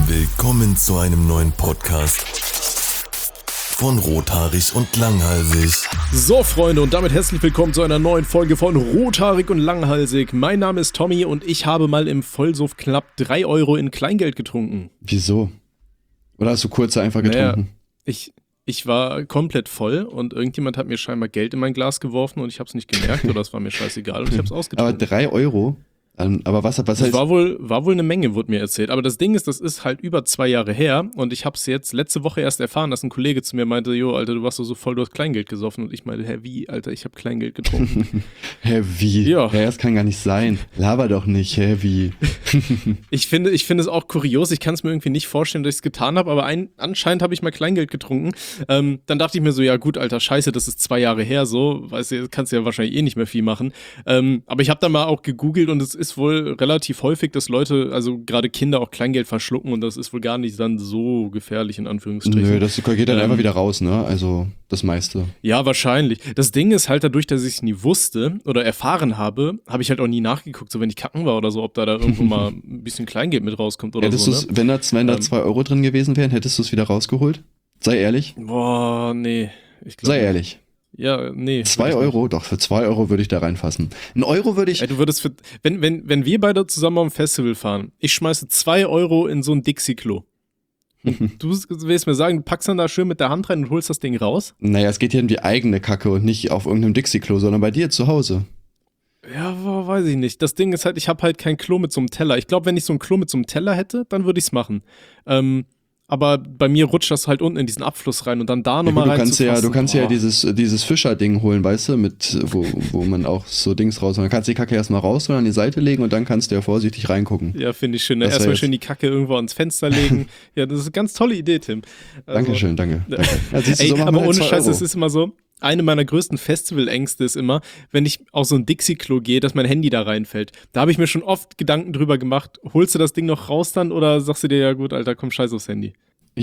Willkommen zu einem neuen Podcast von Rothaarig und Langhalsig. So Freunde, und damit herzlich willkommen zu einer neuen Folge von Rothaarig und Langhalsig. Mein Name ist Tommy und ich habe mal im Vollsuff knapp 3 Euro in Kleingeld getrunken. Wieso? Oder hast du kurz einfach getrunken? Naja, ich war komplett voll und irgendjemand hat mir scheinbar Geld in mein Glas geworfen und ich habe es nicht gemerkt oder es war mir scheißegal und ich habe es ausgetrunken. Aber 3 Euro? Aber was heißt... Das war wohl eine Menge, wurde mir erzählt. Aber das Ding ist, das ist halt über 2 Jahre her und ich habe es jetzt letzte Woche erst erfahren, dass ein Kollege zu mir meinte, jo, Alter, du warst doch so voll, du hast Kleingeld gesoffen. Und ich meinte, hä, wie, Alter, ich habe Kleingeld getrunken. Hä, wie? Ja. Hä, das kann gar nicht sein. Laber doch nicht, hä, wie? Ich finde es auch kurios, ich kann es mir irgendwie nicht vorstellen, dass ich es getan habe, aber anscheinend habe ich mal Kleingeld getrunken. Dann dachte ich mir so, ja gut, Alter, scheiße, das ist 2 Jahre her, so, weißt du, kannst du ja wahrscheinlich eh nicht mehr viel machen. Aber ich habe dann mal auch gegoogelt und es ist wohl relativ häufig, dass Leute, also gerade Kinder, auch Kleingeld verschlucken und das ist wohl gar nicht dann so gefährlich, in Anführungsstrichen. Nö, das geht dann einfach wieder raus, ne? Also das meiste. Ja, wahrscheinlich. Das Ding ist halt dadurch, dass ich es nie wusste oder erfahren habe ich halt auch nie nachgeguckt, so wenn ich kacken war oder so, ob da irgendwo mal ein bisschen Kleingeld mit rauskommt oder hättest so. Hättest du es, wenn da 2 Euro drin gewesen wären, hättest du es wieder rausgeholt? Sei ehrlich. Boah, nee. Sei ehrlich. Ja, nee. 2 Euro? Doch, für 2 Euro würde ich da reinfassen. 1 Euro würde ich... Ey, du würdest wenn wir beide zusammen auf ein Festival fahren, ich schmeiße 2 Euro in so ein Dixie-Klo. Du willst mir sagen, du packst dann da schön mit der Hand rein und holst das Ding raus? Naja, es geht hier um die eigene Kacke und nicht auf irgendeinem Dixie-Klo, sondern bei dir zu Hause. Ja, weiß ich nicht. Das Ding ist halt, ich habe halt kein Klo mit so einem Teller. Ich glaube, wenn ich so ein Klo mit so einem Teller hätte, dann würde ich es machen. Aber bei mir rutscht das halt unten in diesen Abfluss rein und dann da nochmal rein. Du kannst ja dieses Fischer-Ding holen, weißt du, wo man auch so Dings raus. Man kannst die Kacke erstmal raus und an die Seite legen und dann kannst du ja vorsichtig reingucken. Ja, finde ich schön. Erstmal schön die Kacke irgendwo ans Fenster legen. Ja, das ist eine ganz tolle Idee, Tim. Also, Dankeschön, danke. Ja, siehst du, so aber ohne Scheiß, es ist immer so. Eine meiner größten Festivalängste ist immer, wenn ich auf so ein Dixie-Klo gehe, dass mein Handy da reinfällt. Da habe ich mir schon oft Gedanken drüber gemacht, holst du das Ding noch raus dann oder sagst du dir, ja gut, Alter, komm, scheiß aufs Handy?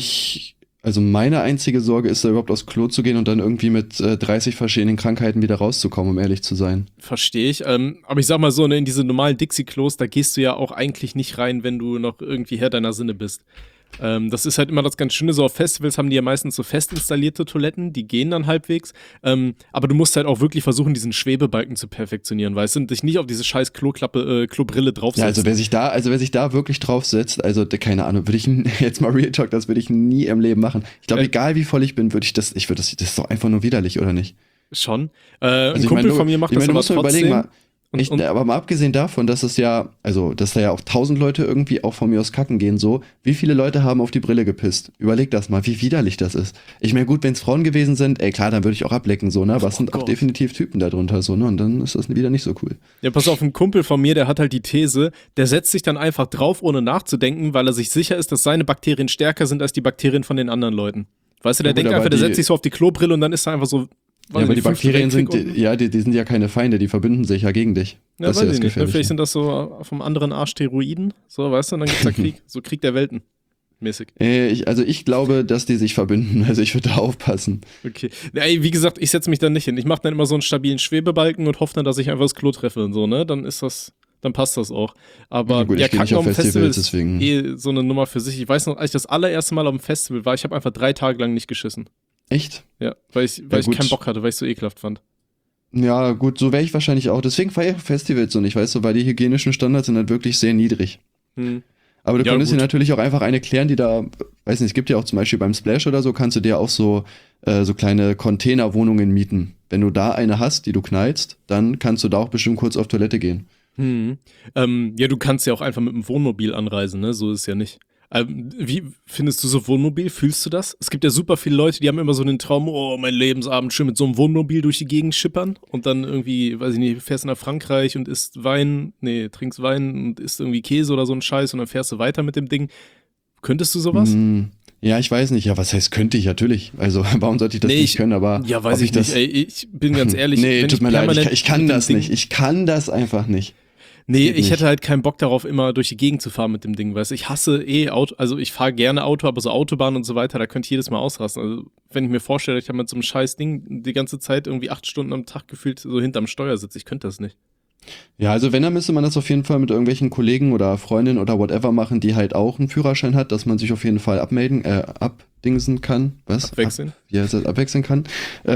Also meine einzige Sorge ist, da überhaupt aufs Klo zu gehen und dann irgendwie mit 30 verschiedenen Krankheiten wieder rauszukommen, um ehrlich zu sein. Verstehe ich. Aber ich sag mal so, ne, in diese normalen Dixie-Klos, da gehst du ja auch eigentlich nicht rein, wenn du noch irgendwie Herr deiner Sinne bist. Das ist halt immer das ganz Schöne, so auf Festivals haben die ja meistens so fest installierte Toiletten, die gehen dann halbwegs, aber du musst halt auch wirklich versuchen, diesen Schwebebalken zu perfektionionieren, weißt du, und dich nicht auf diese scheiß Klobrille draufsetzen. Ja, also wer sich da wirklich draufsetzt, also keine Ahnung, würde ich jetzt mal Real Talk, das würde ich nie im Leben machen. Ich glaube, egal wie voll ich bin, das ist doch einfach nur widerlich, oder nicht? Schon. Also ein Kumpel von mir macht das aber trotzdem. Überlegen, aber mal abgesehen davon, dass es ja, also dass da ja auch 1000 Leute irgendwie auch von mir aus kacken gehen, so, wie viele Leute haben auf die Brille gepisst? Überleg das mal, wie widerlich das ist. Ich meine, gut, wenn es Frauen gewesen sind, klar, dann würde ich auch ablecken, so, ne, aber es sind auch definitiv Typen da drunter, so, ne, und dann ist das wieder nicht so cool. Ja, pass auf, ein Kumpel von mir, der hat halt die These, der setzt sich dann einfach drauf, ohne nachzudenken, weil er sich sicher ist, dass seine Bakterien stärker sind als die Bakterien von den anderen Leuten. Weißt du, der denkt einfach, der setzt sich so auf die Klobrille und dann ist er einfach so. Ja, aber die Bakterien sind, die sind ja keine Feinde, die verbinden sich ja gegen dich. Ja, das weiß ich nicht. Vielleicht sind das so vom anderen Arsch Steroiden, so, weißt du, und dann gibt's da Krieg, so Krieg der Welten mäßig. Ich glaube, dass die sich verbinden, also ich würde da aufpassen. Okay. Ey, wie gesagt, ich setze mich da nicht hin. Ich mache dann immer so einen stabilen Schwebebalken und hoffe dann, dass ich einfach das Klo treffe und so, ne, dann passt das auch. Aber ja, gut, ja, Kacken auf dem Festival ist deswegen. So eine Nummer für sich. Ich weiß noch, als ich das allererste Mal auf dem Festival war, ich habe einfach 3 Tage lang nicht geschissen. Echt? Ja, weil ich keinen Bock hatte, weil ich es so ekelhaft fand. Ja, gut, so wäre ich wahrscheinlich auch. Deswegen feiere ich Festivals so nicht, weißt du, weil die hygienischen Standards sind halt wirklich sehr niedrig. Aber du könntest dir natürlich auch einfach eine klären, die da, weiß nicht, es gibt ja auch zum Beispiel beim Splash oder so, kannst du dir auch so kleine Containerwohnungen mieten. Wenn du da eine hast, die du knallst, dann kannst du da auch bestimmt kurz auf Toilette gehen. Ja, du kannst ja auch einfach mit dem Wohnmobil anreisen, ne? So ist es ja nicht. Wie findest du so Wohnmobil? Fühlst du das? Es gibt ja super viele Leute, die haben immer so einen Traum, oh, mein Lebensabend schön mit so einem Wohnmobil durch die Gegend schippern und dann irgendwie, weiß ich nicht, fährst nach Frankreich und trinkst Wein und isst irgendwie Käse oder so einen Scheiß und dann fährst du weiter mit dem Ding. Könntest du sowas? Ja, ich weiß nicht. Ja, was heißt könnte ich? Natürlich. Also, warum sollte ich das nicht können? Aber ja, weiß ich nicht. Ey, ich bin ganz ehrlich. Nee, tut mir leid, ich kann das nicht. Ich kann das einfach nicht. Nee, ich hätte halt keinen Bock darauf, immer durch die Gegend zu fahren mit dem Ding, weißt du. Ich hasse Auto, also ich fahre gerne Auto, aber so Autobahn und so weiter, da könnte ich jedes Mal ausrasten. Also wenn ich mir vorstelle, ich habe mit so einem scheiß Ding die ganze Zeit irgendwie 8 Stunden am Tag gefühlt so hinterm Steuer sitze, ich könnte das nicht. Ja, also wenn, dann müsste man das auf jeden Fall mit irgendwelchen Kollegen oder Freundinnen oder whatever machen, die halt auch einen Führerschein hat, dass man sich auf jeden Fall abdingsen kann. Was? Abwechseln? Abwechseln kann.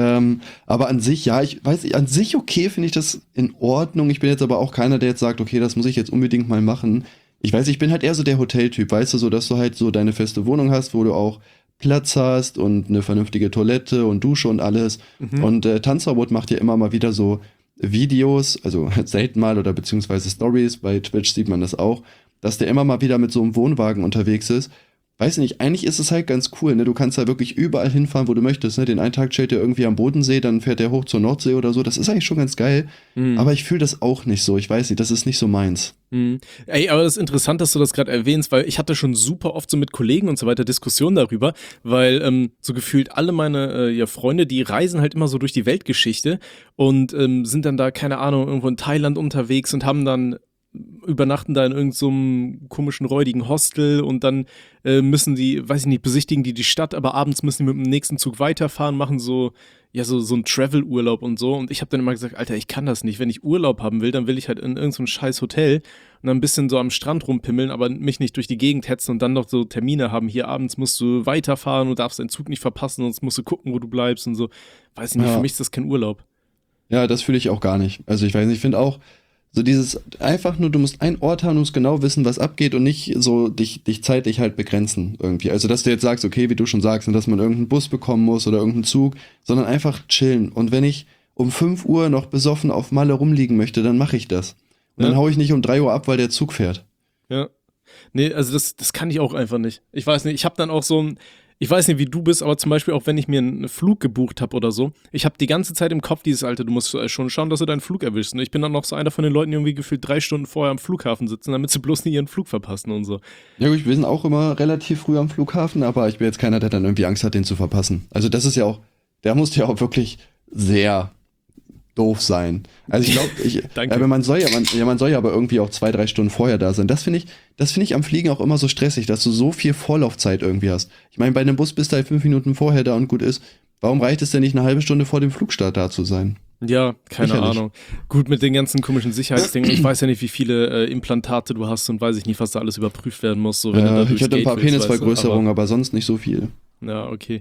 Aber an sich, ja, ich weiß nicht, an sich okay finde ich das in Ordnung. Ich bin jetzt aber auch keiner, der jetzt sagt, okay, das muss ich jetzt unbedingt mal machen. Ich weiß, ich bin halt eher so der Hoteltyp, weißt du, so, dass du halt so deine feste Wohnung hast, wo du auch Platz hast und eine vernünftige Toilette und Dusche und alles. Und Tanzverbot macht ja immer mal wieder so Videos, also selten mal oder beziehungsweise Stories, bei Twitch sieht man das auch, dass der immer mal wieder mit so einem Wohnwagen unterwegs ist. Weiß nicht, eigentlich ist es halt ganz cool, ne? Du kannst da wirklich überall hinfahren, wo du möchtest, ne? Den einen Tag chillt der irgendwie am Bodensee, dann fährt der hoch zur Nordsee oder so. Das ist eigentlich schon ganz geil. Aber ich fühle das auch nicht so. Ich weiß nicht, das ist nicht so meins. Ey, aber das ist interessant, dass du das gerade erwähnst, weil ich hatte schon super oft so mit Kollegen und so weiter Diskussionen darüber, weil so gefühlt alle meine Freunde, die reisen halt immer so durch die Weltgeschichte und sind dann da, keine Ahnung, irgendwo in Thailand unterwegs und haben dann übernachten da in irgendeinem so komischen, räudigen Hostel und dann müssen die, weiß ich nicht, besichtigen die Stadt, aber abends müssen die mit dem nächsten Zug weiterfahren, machen so einen Travel-Urlaub und so. Und ich habe dann immer gesagt, Alter, ich kann das nicht. Wenn ich Urlaub haben will, dann will ich halt in irgendein so scheiß Hotel und dann ein bisschen so am Strand rumpimmeln, aber mich nicht durch die Gegend hetzen und dann noch so Termine haben. Hier abends musst du weiterfahren und darfst deinen Zug nicht verpassen, sonst musst du gucken, wo du bleibst und so. Weiß ich nicht, für mich ist das kein Urlaub. Ja, das fühle ich auch gar nicht. Also ich weiß nicht, ich finde auch, so dieses einfach nur, du musst einen Ort haben, du musst genau wissen, was abgeht und nicht so dich zeitlich halt begrenzen irgendwie. Also, dass du jetzt sagst, okay, wie du schon sagst, dass man irgendeinen Bus bekommen muss oder irgendeinen Zug, sondern einfach chillen. Und wenn ich um 5 Uhr noch besoffen auf Malle rumliegen möchte, dann mache ich das. Und dann haue ich nicht um 3 Uhr ab, weil der Zug fährt. Ja. Nee, also das kann ich auch einfach nicht. Ich weiß nicht, ich habe dann auch ich weiß nicht, wie du bist, aber zum Beispiel auch, wenn ich mir einen Flug gebucht habe oder so, ich habe die ganze Zeit im Kopf dieses, Alter, du musst schon schauen, dass du deinen Flug erwischst. Und ich bin dann noch so einer von den Leuten, die irgendwie gefühlt 3 Stunden vorher am Flughafen sitzen, damit sie bloß nicht ihren Flug verpassen und so. Ja gut, wir sind auch immer relativ früh am Flughafen, aber ich bin jetzt keiner, der dann irgendwie Angst hat, den zu verpassen. Also das ist ja auch, der muss ja auch wirklich sehr doof sein. Also ich glaube, aber man soll ja aber irgendwie auch 2, 3 Stunden vorher da sein. Das finde ich am Fliegen auch immer so stressig, dass du so viel Vorlaufzeit irgendwie hast. Ich meine, bei einem Bus bist du halt 5 Minuten vorher da und gut ist. Warum reicht es denn nicht, eine halbe Stunde vor dem Flugstart da zu sein? Ja, keine Ahnung. Gut, mit den ganzen komischen Sicherheitsdingen. Ich weiß ja nicht, wie viele Implantate du hast und weiß ich nicht, was da alles überprüft werden muss. So, wenn du da ich hatte ein paar Penisvergrößerungen, aber sonst nicht so viel. Ja, okay.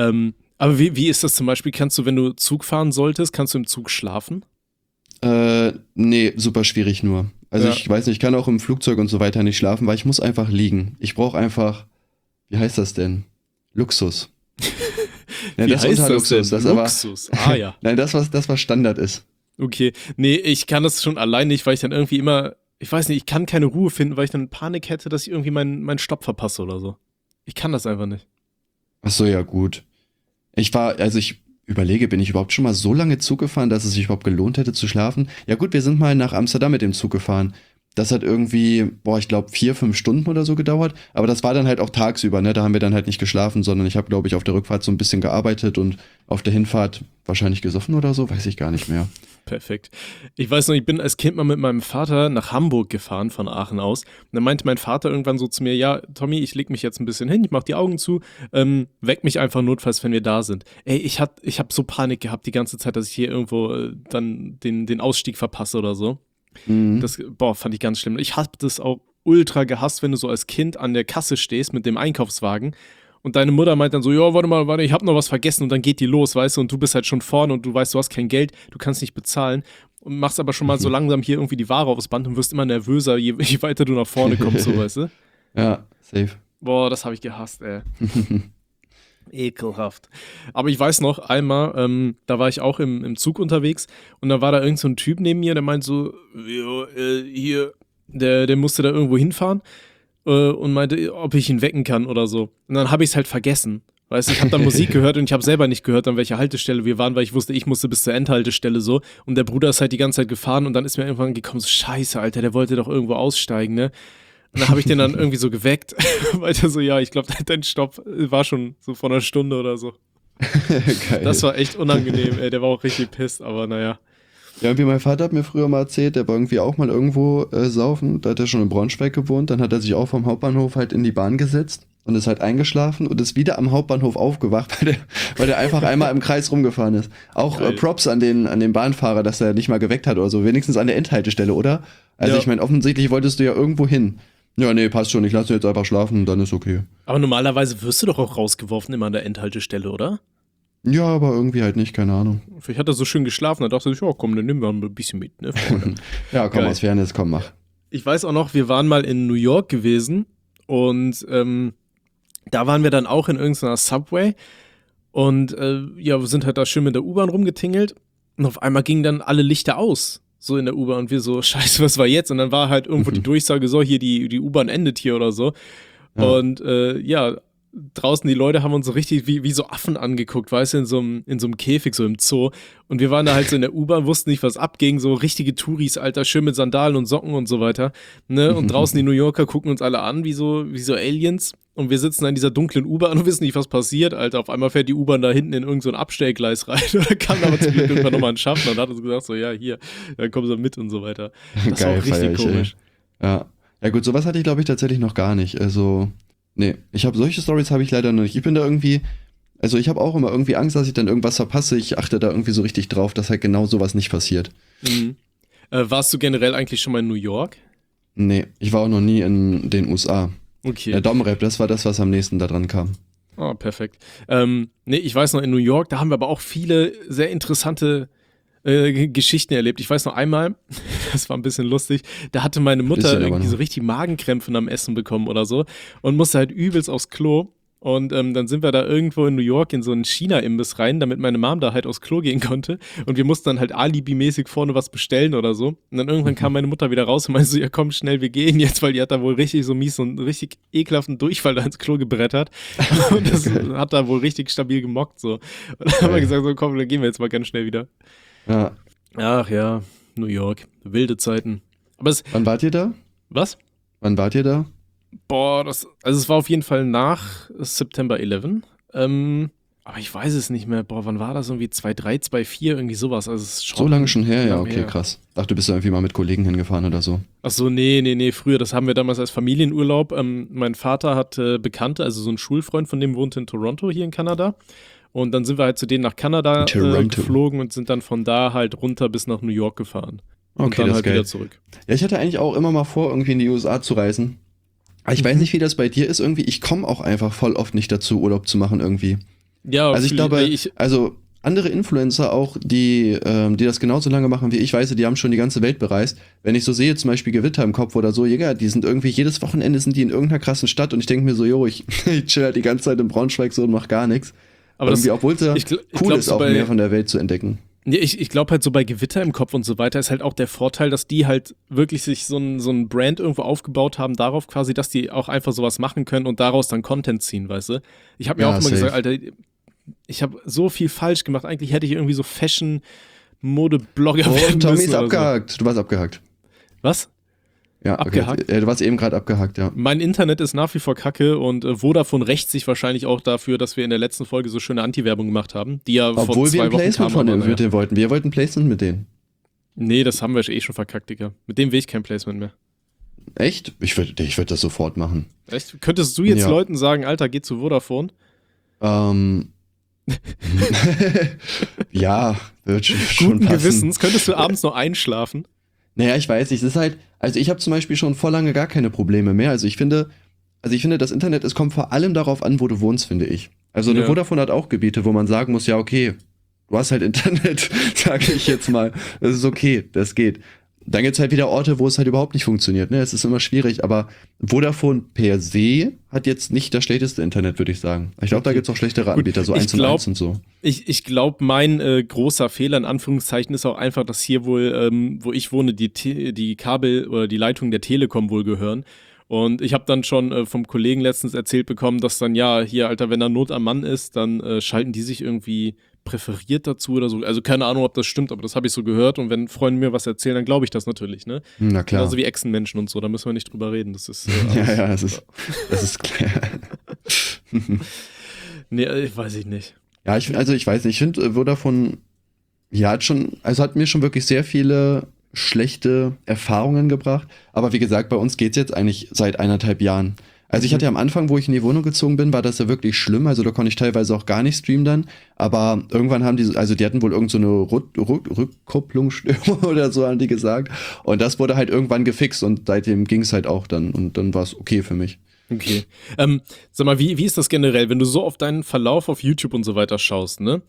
Aber wie ist das zum Beispiel? Kannst du, wenn du Zug fahren solltest, kannst du im Zug schlafen? Nee, super schwierig nur. Also ich weiß nicht, ich kann auch im Flugzeug und so weiter nicht schlafen, weil ich muss einfach liegen. Ich brauche einfach, wie heißt das denn? Luxus. Ja, wie heißt das denn? Luxus, ja. Nein, das was Standard ist. Okay, nee, ich kann das schon allein nicht, weil ich dann irgendwie immer, ich weiß nicht, ich kann keine Ruhe finden, weil ich dann Panik hätte, dass ich irgendwie meinen Stopp verpasse oder so. Ich kann das einfach nicht. Ach so, ja gut. Ich überlege, bin ich überhaupt schon mal so lange Zug gefahren, dass es sich überhaupt gelohnt hätte zu schlafen? Ja gut, wir sind mal nach Amsterdam mit dem Zug gefahren. Das hat irgendwie, ich glaube 4, 5 Stunden oder so gedauert. Aber das war dann halt auch tagsüber, ne? Da haben wir dann halt nicht geschlafen, sondern ich habe, glaube ich, auf der Rückfahrt so ein bisschen gearbeitet und auf der Hinfahrt wahrscheinlich gesoffen oder so, weiß ich gar nicht mehr. Perfekt. Ich weiß noch, ich bin als Kind mal mit meinem Vater nach Hamburg gefahren, von Aachen aus. Und dann meinte mein Vater irgendwann so zu mir, ja, Tommy, ich leg mich jetzt ein bisschen hin, ich mach die Augen zu, weck mich einfach notfalls, wenn wir da sind. Ey, ich hab so Panik gehabt die ganze Zeit, dass ich hier irgendwo dann den Ausstieg verpasse oder so. Das, fand ich ganz schlimm. Ich hab das auch ultra gehasst, wenn du so als Kind an der Kasse stehst mit dem Einkaufswagen und deine Mutter meint dann so, ja, warte, ich hab noch was vergessen und dann geht die los, weißt du, und du bist halt schon vorne und du weißt, du hast kein Geld, du kannst nicht bezahlen und machst aber schon mal so langsam hier irgendwie die Ware aufs Band und wirst immer nervöser, je weiter du nach vorne kommst, so, weißt du? Ja, safe. Boah, das habe ich gehasst, ey. Ekelhaft. Aber ich weiß noch, einmal, da war ich auch im Zug unterwegs und da war da irgend so ein Typ neben mir, der meint so, hier, der musste da irgendwo hinfahren und meinte, ob ich ihn wecken kann oder so. Und dann habe ich es halt vergessen. Weißt du, ich habe dann Musik gehört und ich habe selber nicht gehört, an welcher Haltestelle wir waren, weil ich wusste, ich musste bis zur Endhaltestelle so. Und der Bruder ist halt die ganze Zeit gefahren und dann ist mir irgendwann gekommen, so scheiße, Alter, der wollte doch irgendwo aussteigen, ne? Und dann habe ich den dann irgendwie so geweckt, weil der so, ja, ich glaube, dein Stopp war schon so vor einer Stunde oder so. Geil. Das war echt unangenehm, ey, der war auch richtig pisst, aber naja. Ja, wie mein Vater hat mir früher mal erzählt, der war irgendwie auch mal irgendwo saufen, da hat er schon in Braunschweig gewohnt, dann hat er sich auch vom Hauptbahnhof halt in die Bahn gesetzt und ist halt eingeschlafen und ist wieder am Hauptbahnhof aufgewacht, weil der einfach einmal im Kreis rumgefahren ist. Auch Props an den Bahnfahrer, dass er nicht mal geweckt hat oder so. Wenigstens an der Endhaltestelle, oder? Also ich meine, offensichtlich wolltest du ja irgendwo hin. Ja, nee, passt schon, ich lasse ihn jetzt einfach schlafen, dann ist okay. Aber normalerweise wirst du doch auch rausgeworfen immer an der Endhaltestelle, oder? Ja, aber irgendwie halt nicht, keine Ahnung. Vielleicht hat er so schön geschlafen, da dachte ich, komm, dann nehmen wir ein bisschen mit, ne? Ja, komm, aus Fairness, komm, mach. Ich weiß auch noch, wir waren mal in New York gewesen und da waren wir dann auch in irgendeiner Subway und wir sind halt da schön mit der U-Bahn rumgetingelt und auf einmal gingen dann alle Lichter aus, so in der U-Bahn und wir so, scheiße, was war jetzt? Und dann war halt irgendwo die Durchsage so, hier die U-Bahn endet hier oder so. Ja. Und draußen die Leute haben uns so richtig wie so Affen angeguckt, weißt du, in so einem Käfig, so im Zoo. Und wir waren da halt so in der U-Bahn, wussten nicht, was abging, so richtige Touris, Alter, schön mit Sandalen und Socken und so weiter. Ne? Und draußen die New Yorker gucken uns alle an, wie so Aliens. Und wir sitzen in dieser dunklen U-Bahn und wissen nicht, was passiert, Alter. Auf einmal fährt die U-Bahn da hinten in irgendein so Abstellgleis rein. Da kam aber zum Glück irgendwann nochmal ein Schaffner und hat uns gesagt, so, ja, hier, dann kommen sie mit und so weiter. Das Geil, war auch richtig komisch. Ja gut, sowas hatte ich, glaube ich, tatsächlich noch gar nicht. Also, nee, solche Stories habe ich leider noch nicht. Ich bin da irgendwie, also ich habe auch immer irgendwie Angst, dass ich dann irgendwas verpasse. Ich achte da irgendwie so richtig drauf, dass halt genau sowas nicht passiert. Mhm. Warst du generell eigentlich schon mal in New York? Nee, ich war auch noch nie in den USA. Okay. Der Domrep, das war das, was am nächsten da dran kam. Oh, perfekt. Nee, ich weiß noch, in New York, da haben wir aber auch viele sehr interessante Geschichten erlebt. Ich weiß noch einmal, das war ein bisschen lustig, da hatte meine Mutter irgendwie so richtig Magenkrämpfe am Essen bekommen oder so und musste halt übelst aufs Klo. Und dann sind wir da irgendwo in New York in so einen China-Imbiss rein, damit meine Mom da halt aufs Klo gehen konnte. Und wir mussten dann halt alibimäßig vorne was bestellen oder so. Und dann irgendwann kam meine Mutter wieder raus und meinte so, ja komm schnell, wir gehen jetzt, weil die hat da wohl richtig so mies und richtig ekelhaften Durchfall da ins Klo gebrettert. Und das hat da wohl richtig stabil gemockt so. Und dann haben wir gesagt, so komm, dann gehen wir jetzt mal ganz schnell wieder. Ja. Ach ja, New York, wilde Zeiten. Aber wann wart ihr da? Was? Wann wart ihr da? Boah, also es war auf jeden Fall nach September 11. Aber ich weiß es nicht mehr. Boah, wann war das? Irgendwie 2.3, 2.4, irgendwie sowas. Also es ist schon so lange schon her, ja, okay, her. Krass. Ach, du bist da irgendwie mal mit Kollegen hingefahren oder so. Ach so, nee, früher. Das haben wir damals als Familienurlaub. Mein Vater hat Bekannte, also so ein Schulfreund von dem wohnte in Toronto hier in Kanada. Und dann sind wir halt zu denen nach Kanada geflogen und sind dann von da halt runter bis nach New York gefahren. Okay, und dann das halt geil. wieder zurück. Ja, ich hatte eigentlich auch immer mal vor, irgendwie in die USA zu reisen. Aber ich weiß nicht, wie das bei dir ist irgendwie. Ich komme auch einfach voll oft nicht dazu, Urlaub zu machen irgendwie. Ja, also ich glaube, also andere Influencer auch, die das genauso lange machen wie ich, weiß, die haben schon die ganze Welt bereist. Wenn ich so sehe, zum Beispiel Gewitter im Kopf oder so, ja, die sind irgendwie, jedes Wochenende sind die in irgendeiner krassen Stadt und ich denke mir so, ich chill halt die ganze Zeit in Braunschweig so und mach gar nichts. Aber irgendwie, obwohl es cool ist, auch mehr von der Welt zu entdecken. Ja, ich glaube halt so bei Gewitter im Kopf und so weiter ist halt auch der Vorteil, dass die halt wirklich sich so ein Brand irgendwo aufgebaut haben, darauf quasi, dass die auch einfach sowas machen können und daraus dann Content ziehen, weißt du? Ich habe mir auch immer gesagt, Alter, ich habe so viel falsch gemacht, eigentlich hätte ich irgendwie so Fashion-Mode-Blogger werden müssen. Tommy ist abgehakt, so. Du warst abgehakt. Was? Ja, abgehakt. Okay. Du warst eben gerade abgehakt, ja. Mein Internet ist nach wie vor kacke und Vodafone rächt sich wahrscheinlich auch dafür, dass wir in der letzten Folge so schöne Anti-Werbung gemacht haben, die ja obwohl vor 2 Wochen wir ein Placement kamen, mit denen wollten. Wir wollten Placement mit denen. Nee, das haben wir eh schon verkackt, Digga. Mit dem will ich kein Placement mehr. Echt? Ich würd das sofort machen. Echt? Könntest du jetzt Leuten sagen, Alter, geh zu Vodafone? Ja, wird schon Guten passen. Gewissens. Könntest du abends noch einschlafen? Naja, ich weiß nicht. Es ist halt, also ich habe zum Beispiel schon vor lange gar keine Probleme mehr. Also ich finde, das Internet, es kommt vor allem darauf an, wo du wohnst, finde ich. Also eine Vodafone hat auch Gebiete, wo man sagen muss, ja, okay, du hast halt Internet, sage ich jetzt mal. Das ist okay, das geht. Dann gibt's halt wieder Orte, wo es halt überhaupt nicht funktioniert. Ne? Es ist immer schwierig, aber Vodafone per se hat jetzt nicht das schlechteste Internet, würde ich sagen. Ich glaube, da gibt's auch schlechtere Anbieter, so 1&1 und so. Ich glaube, mein großer Fehler in Anführungszeichen ist auch einfach, dass hier wohl, wo ich wohne, die Kabel oder die Leitungen der Telekom wohl gehören. Und ich habe dann schon vom Kollegen letztens erzählt bekommen, dass dann hier, Alter, wenn da Not am Mann ist, dann schalten die sich irgendwie präferiert dazu oder so. Also keine Ahnung, ob das stimmt, aber das habe ich so gehört. Und wenn Freunde mir was erzählen, dann glaube ich das natürlich, ne? Na klar. Also wie Echsenmenschen und so, da müssen wir nicht drüber reden. Das ist das ist klar. Nee, weiß ich nicht. Ja, ich weiß nicht. Ich finde, Vodafone hat mir schon wirklich sehr viele schlechte Erfahrungen gebracht. Aber wie gesagt, bei uns geht's jetzt eigentlich seit 1,5 Jahren. Also ich hatte ja am Anfang, wo ich in die Wohnung gezogen bin, war das ja wirklich schlimm. Also da konnte ich teilweise auch gar nicht streamen dann. Aber irgendwann haben die hatten wohl irgend so eine Rückkopplungsstörung oder so, haben die gesagt. Und das wurde halt irgendwann gefixt und seitdem ging es halt auch dann. Und dann war es okay für mich. Okay. Sag mal, wie ist das generell, wenn du so auf deinen Verlauf auf YouTube und so weiter schaust, ne?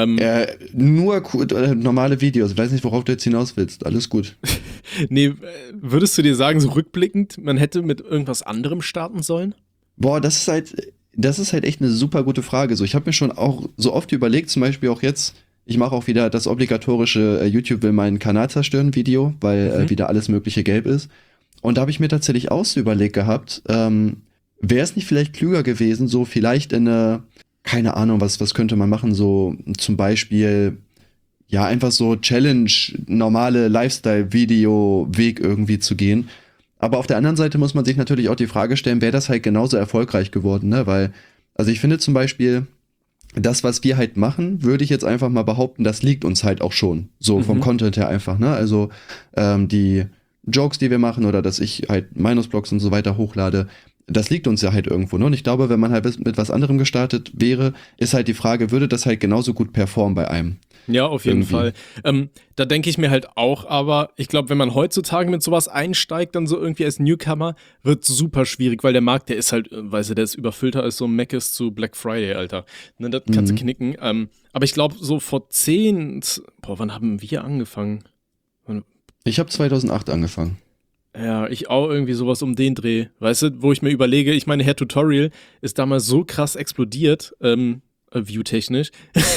Nur normale Videos. Ich weiß nicht, worauf du jetzt hinaus willst. Alles gut. Nee, würdest du dir sagen, so rückblickend, man hätte mit irgendwas anderem starten sollen? Boah, das ist halt echt eine super gute Frage. So, ich habe mir schon auch so oft überlegt, zum Beispiel auch jetzt, ich mache auch wieder das obligatorische YouTube will meinen Kanal zerstören Video, weil wieder alles mögliche gelb ist. Und da habe ich mir tatsächlich auch so überlegt gehabt, wäre es nicht vielleicht klüger gewesen, so vielleicht in eine, keine Ahnung, was könnte man machen, so zum Beispiel, ja, einfach so Challenge, normale Lifestyle-Video-Weg irgendwie zu gehen. Aber auf der anderen Seite muss man sich natürlich auch die Frage stellen, wäre das halt genauso erfolgreich geworden, ne? Weil, also ich finde zum Beispiel, das, was wir halt machen, würde ich jetzt einfach mal behaupten, das liegt uns halt auch schon. So vom Content her einfach, ne? Also die Jokes, die wir machen oder dass ich halt Meinungsblogs und so weiter hochlade, das liegt uns ja halt irgendwo, ne? Und ich glaube, wenn man halt mit was anderem gestartet wäre, ist halt die Frage, würde das halt genauso gut performen bei einem? Ja, auf jeden Fall. Da denke ich mir halt auch, aber ich glaube, wenn man heutzutage mit sowas einsteigt, dann so irgendwie als Newcomer, wird super schwierig, weil der Markt, der ist halt, weißt du, der ist überfüllter als so ein Mc's zu Black Friday, Alter. Ne, das kannst du knicken. Aber ich glaube, so vor wann haben wir angefangen? Ich habe 2008 angefangen. Ja, ich auch irgendwie sowas um den Dreh, weißt du, wo ich mir überlege, ich meine, Herr Tutorial ist damals so krass explodiert, viewtechnisch.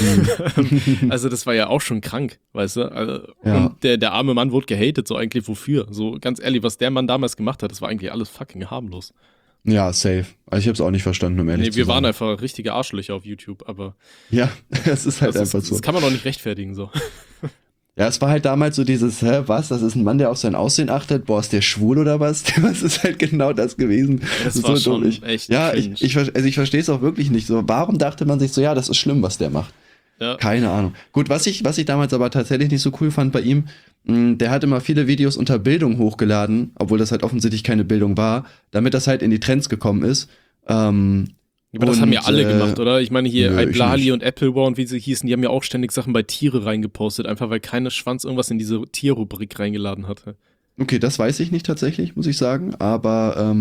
Also das war ja auch schon krank, weißt du? Also, ja. Und der arme Mann wurde gehatet, so eigentlich wofür? So ganz ehrlich, was der Mann damals gemacht hat, das war eigentlich alles fucking harmlos. Ja, safe. Also ich habe es auch nicht verstanden, um ehrlich zu sein. Wir waren einfach richtige Arschlöcher auf YouTube, aber ja, das ist halt einfach so. Das kann man doch nicht rechtfertigen, so. Ja, es war halt damals so dieses, was, das ist ein Mann, der auf sein Aussehen achtet, boah, ist der schwul oder was? Das ist halt genau das gewesen. Das war so schon echt ja, ich verstehe es auch wirklich nicht so. Warum dachte man sich so, ja, das ist schlimm, was der macht? Ja. Keine Ahnung. Gut, was ich damals aber tatsächlich nicht so cool fand bei ihm, der hat immer viele Videos unter Bildung hochgeladen, obwohl das halt offensichtlich keine Bildung war, damit das halt in die Trends gekommen ist. Aber das haben ja alle gemacht, oder? Ich meine, hier iBlali und Appleware und wie sie hießen, die haben ja auch ständig Sachen bei Tiere reingepostet, einfach weil keine Schwanz irgendwas in diese Tierrubrik reingeladen hatte. Okay, das weiß ich nicht tatsächlich, muss ich sagen, aber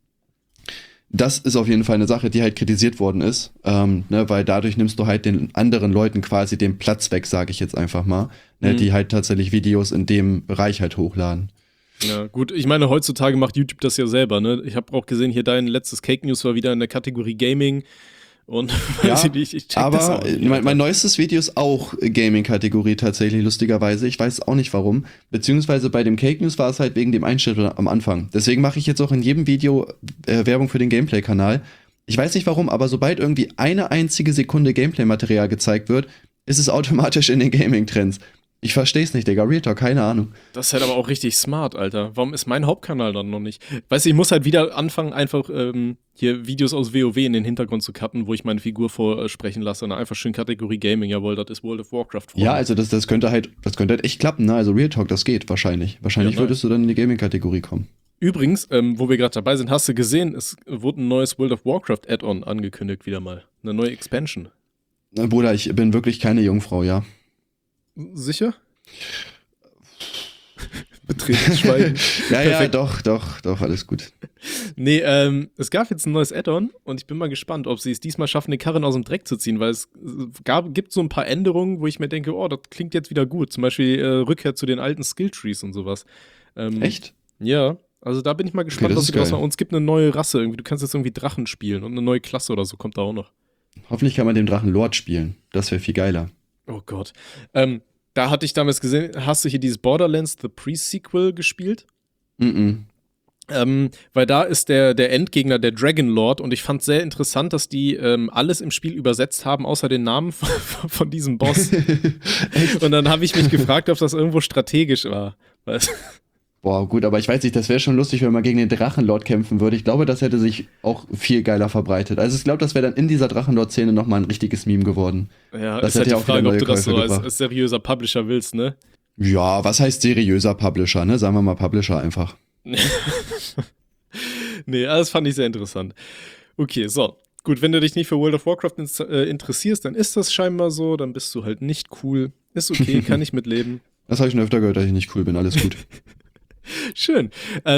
das ist auf jeden Fall eine Sache, die halt kritisiert worden ist, ne, weil dadurch nimmst du halt den anderen Leuten quasi den Platz weg, sage ich jetzt einfach mal, ne, die halt tatsächlich Videos in dem Bereich halt hochladen. Ja, gut, ich meine, heutzutage macht YouTube das ja selber, ne? Ich habe auch gesehen, hier dein letztes Cake News war wieder in der Kategorie Gaming und weiß ich nicht, ich check aber das auch nicht. Mein neuestes Video ist auch Gaming-Kategorie tatsächlich, lustigerweise. Ich weiß auch nicht warum. Beziehungsweise bei dem Cake News war es halt wegen dem Einschnitt am Anfang. Deswegen mache ich jetzt auch in jedem Video Werbung für den Gameplay-Kanal. Ich weiß nicht warum, aber sobald irgendwie eine einzige Sekunde Gameplay-Material gezeigt wird, ist es automatisch in den Gaming-Trends. Ich versteh's nicht, Digga. Real Talk, keine Ahnung. Das ist halt aber auch richtig smart, Alter. Warum ist mein Hauptkanal dann noch nicht? Weißt du, ich muss halt wieder anfangen, einfach hier Videos aus WoW in den Hintergrund zu cutten, wo ich meine Figur vorsprechen lasse und einfach schön Kategorie Gaming. Jawohl, das ist World of Warcraft. Ja, also das könnte halt echt klappen, ne? Also Real Talk, das geht wahrscheinlich. Wahrscheinlich ja, würdest du dann in die Gaming-Kategorie kommen. Übrigens, wo wir gerade dabei sind, hast du gesehen, es wurde ein neues World of Warcraft Add-on angekündigt wieder mal. Eine neue Expansion. Na, Bruder, ich bin wirklich keine Jungfrau, ja. Sicher? Betretenes Schweigen. ja, doch, alles gut. Nee, es gab jetzt ein neues Add-on und ich bin mal gespannt, ob sie es diesmal schaffen, den Karren aus dem Dreck zu ziehen, weil es gibt so ein paar Änderungen, wo ich mir denke, oh, das klingt jetzt wieder gut. Zum Beispiel Rückkehr zu den alten Skilltrees und sowas. Echt? Ja, also da bin ich mal gespannt, was sie draus machen. Und es gibt eine neue Rasse irgendwie. Du kannst jetzt irgendwie Drachen spielen und eine neue Klasse oder so kommt da auch noch. Hoffentlich kann man den Drachen Lord spielen. Das wäre viel geiler. Oh Gott. Da hatte ich damals gesehen, hast du hier dieses Borderlands The Pre-Sequel gespielt? Weil da ist der Endgegner der Dragon Lord und ich fand sehr interessant, dass die alles im Spiel übersetzt haben, außer den Namen von diesem Boss. Und dann habe ich mich gefragt, ob das irgendwo strategisch war. Boah, gut, aber ich weiß nicht, das wäre schon lustig, wenn man gegen den Drachenlord kämpfen würde. Ich glaube, das hätte sich auch viel geiler verbreitet. Also ich glaube, das wäre dann in dieser Drachenlord-Szene nochmal ein richtiges Meme geworden. Ja, das ist halt die Frage, ob du das so als seriöser Publisher willst, ne? Ja, was heißt seriöser Publisher, ne? Sagen wir mal Publisher einfach. Nee, das fand ich sehr interessant. Okay, so. Gut, wenn du dich nicht für World of Warcraft interessierst, dann ist das scheinbar so, dann bist du halt nicht cool. Ist okay, kann ich mitleben. Das habe ich schon öfter gehört, dass ich nicht cool bin, alles gut. Schön.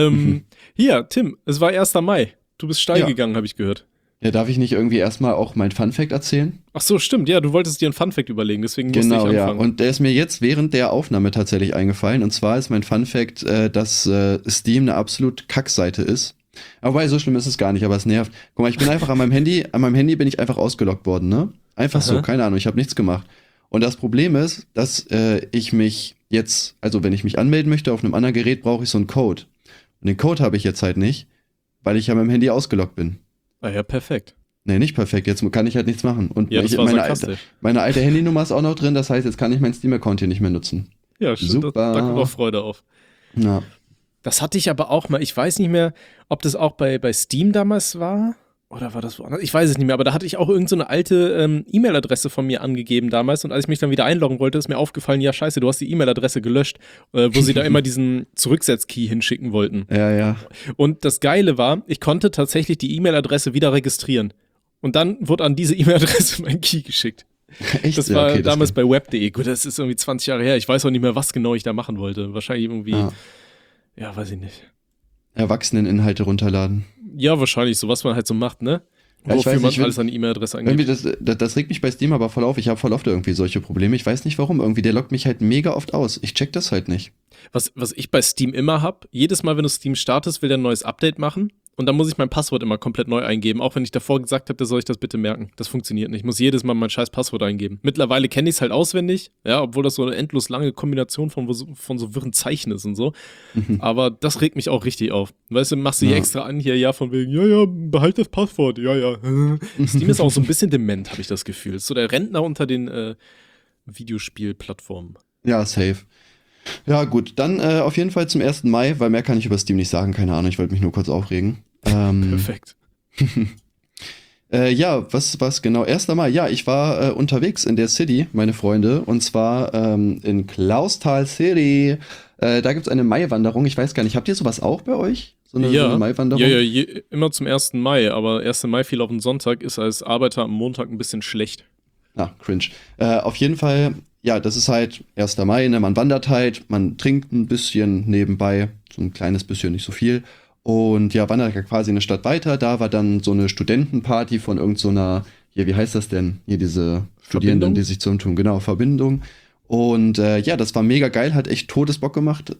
Hier, Tim, es war 1. Mai. Du bist steil gegangen, habe ich gehört. Ja, darf ich nicht irgendwie erstmal auch mein Funfact erzählen? Ach so, stimmt. Ja, du wolltest dir einen Funfact überlegen, deswegen musste ich anfangen. Genau, ja. Und der ist mir jetzt während der Aufnahme tatsächlich eingefallen. Und zwar ist mein Funfact, dass Steam eine absolut Kackseite ist. Aber so schlimm ist es gar nicht, aber es nervt. Guck mal, ich bin einfach an meinem Handy bin ich einfach ausgeloggt worden, ne? Einfach so, keine Ahnung, ich habe nichts gemacht. Und das Problem ist, dass ich mich jetzt, also wenn ich mich anmelden möchte auf einem anderen Gerät, brauche ich so einen Code. Und den Code habe ich jetzt halt nicht, weil ich ja mit dem Handy ausgeloggt bin. Ah ja, perfekt. Nee, nicht perfekt, jetzt kann ich halt nichts machen. Und ja, meine alte Handynummer ist auch noch drin, das heißt, jetzt kann ich meinen Steam-Account hier nicht mehr nutzen. Ja, super. Da kommt auch Freude auf. Ja. Das hatte ich aber auch mal, ich weiß nicht mehr, ob das auch bei Steam damals war oder war das woanders? Ich weiß es nicht mehr, aber da hatte ich auch irgend so eine alte E-Mail-Adresse von mir angegeben damals und als ich mich dann wieder einloggen wollte, ist mir aufgefallen, ja scheiße, du hast die E-Mail-Adresse gelöscht, wo sie da immer diesen Zurücksetz-Key hinschicken wollten. Ja. Und das Geile war, ich konnte tatsächlich die E-Mail-Adresse wieder registrieren und dann wurde an diese E-Mail-Adresse mein Key geschickt. Echt? Das war damals bei web.de. Gut, das ist irgendwie 20 Jahre her, ich weiß auch nicht mehr, was genau ich da machen wollte. Wahrscheinlich irgendwie... Ja, weiß ich nicht. Erwachseneninhalte runterladen. Ja, wahrscheinlich, so was man halt so macht, ne? Ja, wofür man alles an die E-Mail-Adresse angibt. Das regt mich bei Steam aber voll auf. Ich habe voll oft irgendwie solche Probleme. Ich weiß nicht warum. Irgendwie, der lockt mich halt mega oft aus. Ich check das halt nicht. Was ich bei Steam immer habe, jedes Mal, wenn du Steam startest, will der ein neues Update machen. Und dann muss ich mein Passwort immer komplett neu eingeben, auch wenn ich davor gesagt habe, da soll ich das bitte merken. Das funktioniert nicht. Ich muss jedes Mal mein scheiß Passwort eingeben. Mittlerweile kenne ich es halt auswendig, ja, obwohl das so eine endlos lange Kombination von so wirren Zeichen ist und so. Aber das regt mich auch richtig auf. Weißt du, machst du hier extra an, hier, ja, von wegen, ja, behalt das Passwort, ja. Steam ist auch so ein bisschen dement, habe ich das Gefühl. Ist so der Rentner unter den Videospielplattformen. Ja, safe. Ja, gut, dann auf jeden Fall zum 1. Mai, weil mehr kann ich über Steam nicht sagen, keine Ahnung, ich wollte mich nur kurz aufregen. Perfekt. Ja, was genau? 1. Mai, ja, ich war unterwegs in der City, meine Freunde, und zwar in Clausthal City. Da gibt's eine Maiwanderung, ich weiß gar nicht, habt ihr sowas auch bei euch? So eine Maiwanderung? Ja, immer zum 1. Mai, aber 1. Mai fiel auf den Sonntag, ist als Arbeiter am Montag ein bisschen schlecht. Ah, cringe. Auf jeden Fall, ja, das ist halt 1. Mai, ne? Man wandert halt, man trinkt ein bisschen nebenbei, so ein kleines bisschen, nicht so viel. Und ja, wandert quasi eine Stadt weiter. Da war dann so eine Studentenparty von irgend so einer, hier, wie heißt das denn? Hier diese Studierenden, die sich zusammentun. Genau, Verbindung. Und ja, das war mega geil, hat echt Todesbock gemacht.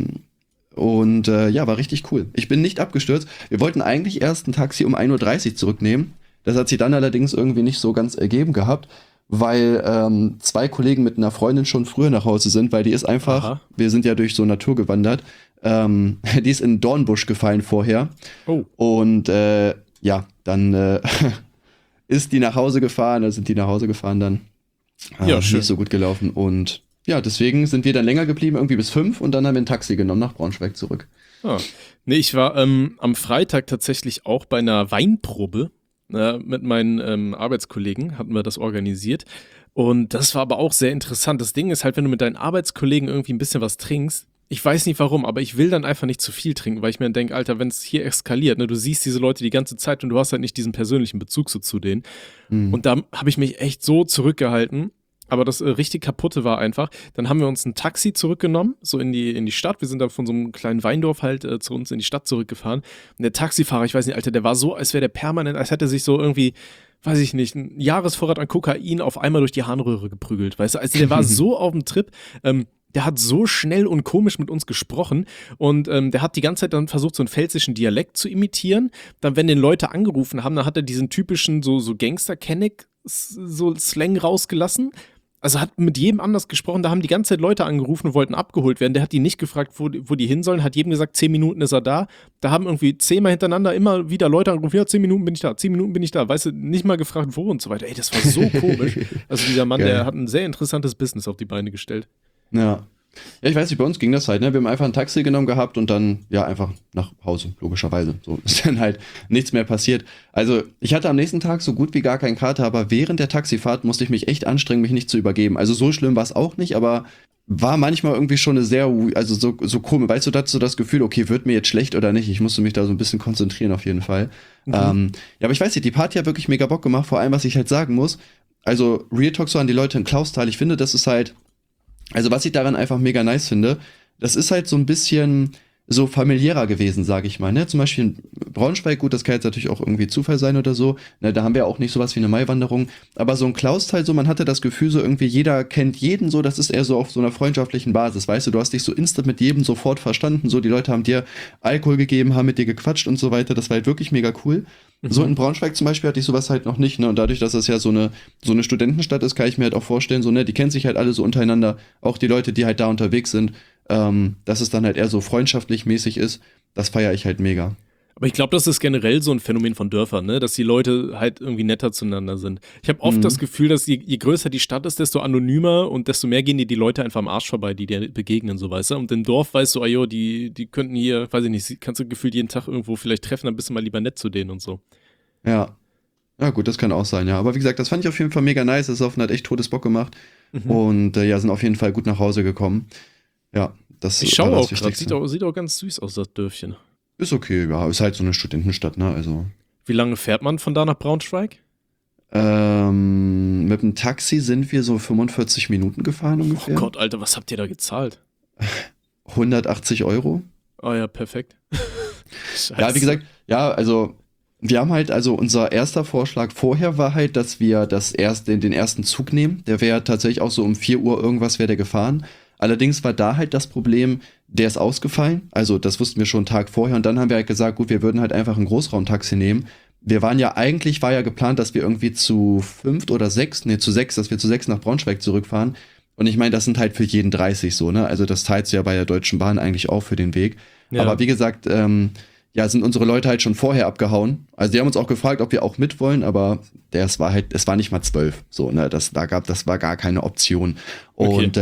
Und ja, war richtig cool. Ich bin nicht abgestürzt. Wir wollten eigentlich erst ein Taxi um 1.30 Uhr zurücknehmen. Das hat sich dann allerdings irgendwie nicht so ganz ergeben gehabt, weil 2 Kollegen mit einer Freundin schon früher nach Hause sind, weil die ist einfach, wir sind ja durch so Natur gewandert, die ist in den Dornbusch gefallen vorher. Oh. Und ja, dann ist die nach Hause gefahren, sind die nach Hause gefaaren dann. Ja, schön. Nicht so gut gelaufen. Und ja, deswegen sind wir dann länger geblieben, irgendwie bis 5 und dann haben wir ein Taxi genommen nach Braunschweig zurück. Nee, ich war am Freitag tatsächlich auch bei einer Weinprobe. Mit meinen Arbeitskollegen hatten wir das organisiert und das war aber auch sehr interessant. Das Ding ist halt, wenn du mit deinen Arbeitskollegen irgendwie ein bisschen was trinkst, ich weiß nicht warum, aber ich will dann einfach nicht zu viel trinken, weil ich mir dann denke, Alter, wenn es hier eskaliert, ne, du siehst diese Leute die ganze Zeit und du hast halt nicht diesen persönlichen Bezug so zu denen. Und da habe ich mich echt so zurückgehalten. Aber das richtig Kaputte war einfach, dann haben wir uns ein Taxi zurückgenommen, so in die Stadt. Wir sind dann von so einem kleinen Weindorf halt zu uns in die Stadt zurückgefahren. Und der Taxifahrer, ich weiß nicht, Alter, der war so, als wäre der permanent, als hätte er sich so irgendwie, weiß ich nicht, ein Jahresvorrat an Kokain auf einmal durch die Harnröhre geprügelt, weißt du? Also der war so auf dem Trip, der hat so schnell und komisch mit uns gesprochen und der hat die ganze Zeit dann versucht, so einen pfälzischen Dialekt zu imitieren. Dann, wenn den Leute angerufen haben, dann hat er diesen typischen so Gangster-Kenneck so Slang rausgelassen. Also hat mit jedem anders gesprochen, da haben die ganze Zeit Leute angerufen und wollten abgeholt werden. Der hat die nicht gefragt, wo die hin sollen, hat jedem gesagt, 10 Minuten ist er da. Da haben irgendwie 10-mal hintereinander immer wieder Leute angerufen, ja, 10 Minuten bin ich da, 10 Minuten bin ich da. Weißt du, nicht mal gefragt, wo und so weiter. Ey, das war so komisch. Also dieser Mann, der hat ein sehr interessantes Business auf die Beine gestellt. Ja. Ja, ich weiß nicht, bei uns ging das halt, ne? Wir haben einfach ein Taxi genommen gehabt und dann, ja, einfach nach Hause, logischerweise. So ist dann halt nichts mehr passiert. Also, ich hatte am nächsten Tag so gut wie gar keinen Kater, aber während der Taxifahrt musste ich mich echt anstrengen, mich nicht zu übergeben. Also, so schlimm war es auch nicht, aber war manchmal irgendwie schon eine sehr, also so komisch, weißt du, da hast du das Gefühl, okay, wird mir jetzt schlecht oder nicht? Ich musste mich da so ein bisschen konzentrieren auf jeden Fall. Ja, aber ich weiß nicht, die Party hat wirklich mega Bock gemacht, vor allem, was ich halt sagen muss, also Real Talk so an die Leute in Klausthal, ich finde, das ist halt, also was ich daran einfach mega nice finde, das ist halt so ein bisschen so familiärer gewesen, sage ich mal. Ne? Zum Beispiel in Braunschweig, gut, das kann jetzt natürlich auch irgendwie Zufall sein oder so. Ne? Da haben wir auch nicht sowas wie eine Maiwanderung. Aber so ein Klausthal, so man hatte das Gefühl, so irgendwie jeder kennt jeden so, das ist eher so auf so einer freundschaftlichen Basis. Weißt du hast dich so instant mit jedem sofort verstanden. So, die Leute haben dir Alkohol gegeben, haben mit dir gequatscht und so weiter. Das war halt wirklich mega cool. So in Braunschweig zum Beispiel hatte ich sowas halt noch nicht, ne? Und dadurch, dass es ja so eine Studentenstadt ist, kann ich mir halt auch vorstellen, so, ne, die kennen sich halt alle so untereinander, auch die Leute, die halt da unterwegs sind, dass es dann halt eher so freundschaftlich mäßig ist, das feiere ich halt mega. Aber ich glaube, das ist generell so ein Phänomen von Dörfern, ne? Dass die Leute halt irgendwie netter zueinander sind. Ich habe oft das Gefühl, dass je größer die Stadt ist, desto anonymer und desto mehr gehen dir die Leute einfach am Arsch vorbei, die dir begegnen, so, weißt du? Und im Dorf weißt du, ajo, die könnten hier, weiß ich nicht, kannst du gefühlt jeden Tag irgendwo vielleicht treffen, dann bist du mal lieber nett zu denen und so. Ja. Ja, gut, das kann auch sein, ja. Aber wie gesagt, das fand ich auf jeden Fall mega nice. Das Saufen hat echt Todesbock gemacht. Und ja, sind auf jeden Fall gut nach Hause gekommen. Ja, das ich schaue war auch das gerade, sieht auch ganz süß aus, das Dörfchen. Ist okay, ja, ist halt so eine Studentenstadt, ne, also. Wie lange fährt man von da nach Braunschweig? Mit dem Taxi sind wir so 45 Minuten gefahren ungefähr. Oh Gott, Alter, was habt ihr da gezahlt? 180 Euro. Oh ja, perfekt. Ja, wie gesagt, ja, also wir haben halt, also unser erster Vorschlag vorher war halt, dass wir den ersten Zug nehmen. Der wäre tatsächlich auch so um 4 Uhr irgendwas wäre der gefahren. Allerdings war da halt das Problem, der ist ausgefallen. Also das wussten wir schon einen Tag vorher. Und dann haben wir halt gesagt, gut, wir würden halt einfach ein Großraumtaxi nehmen. War ja geplant, dass wir irgendwie zu 5 oder 6, dass wir zu 6 nach Braunschweig zurückfahren. Und ich meine, das sind halt für jeden 30 so, ne? Also das teilst du ja bei der Deutschen Bahn eigentlich auch für den Weg. Ja. Aber wie gesagt, sind unsere Leute halt schon vorher abgehauen. Also die haben uns auch gefragt, ob wir auch mit wollen, aber es war nicht mal 12. So, ne? Das war gar keine Option. Und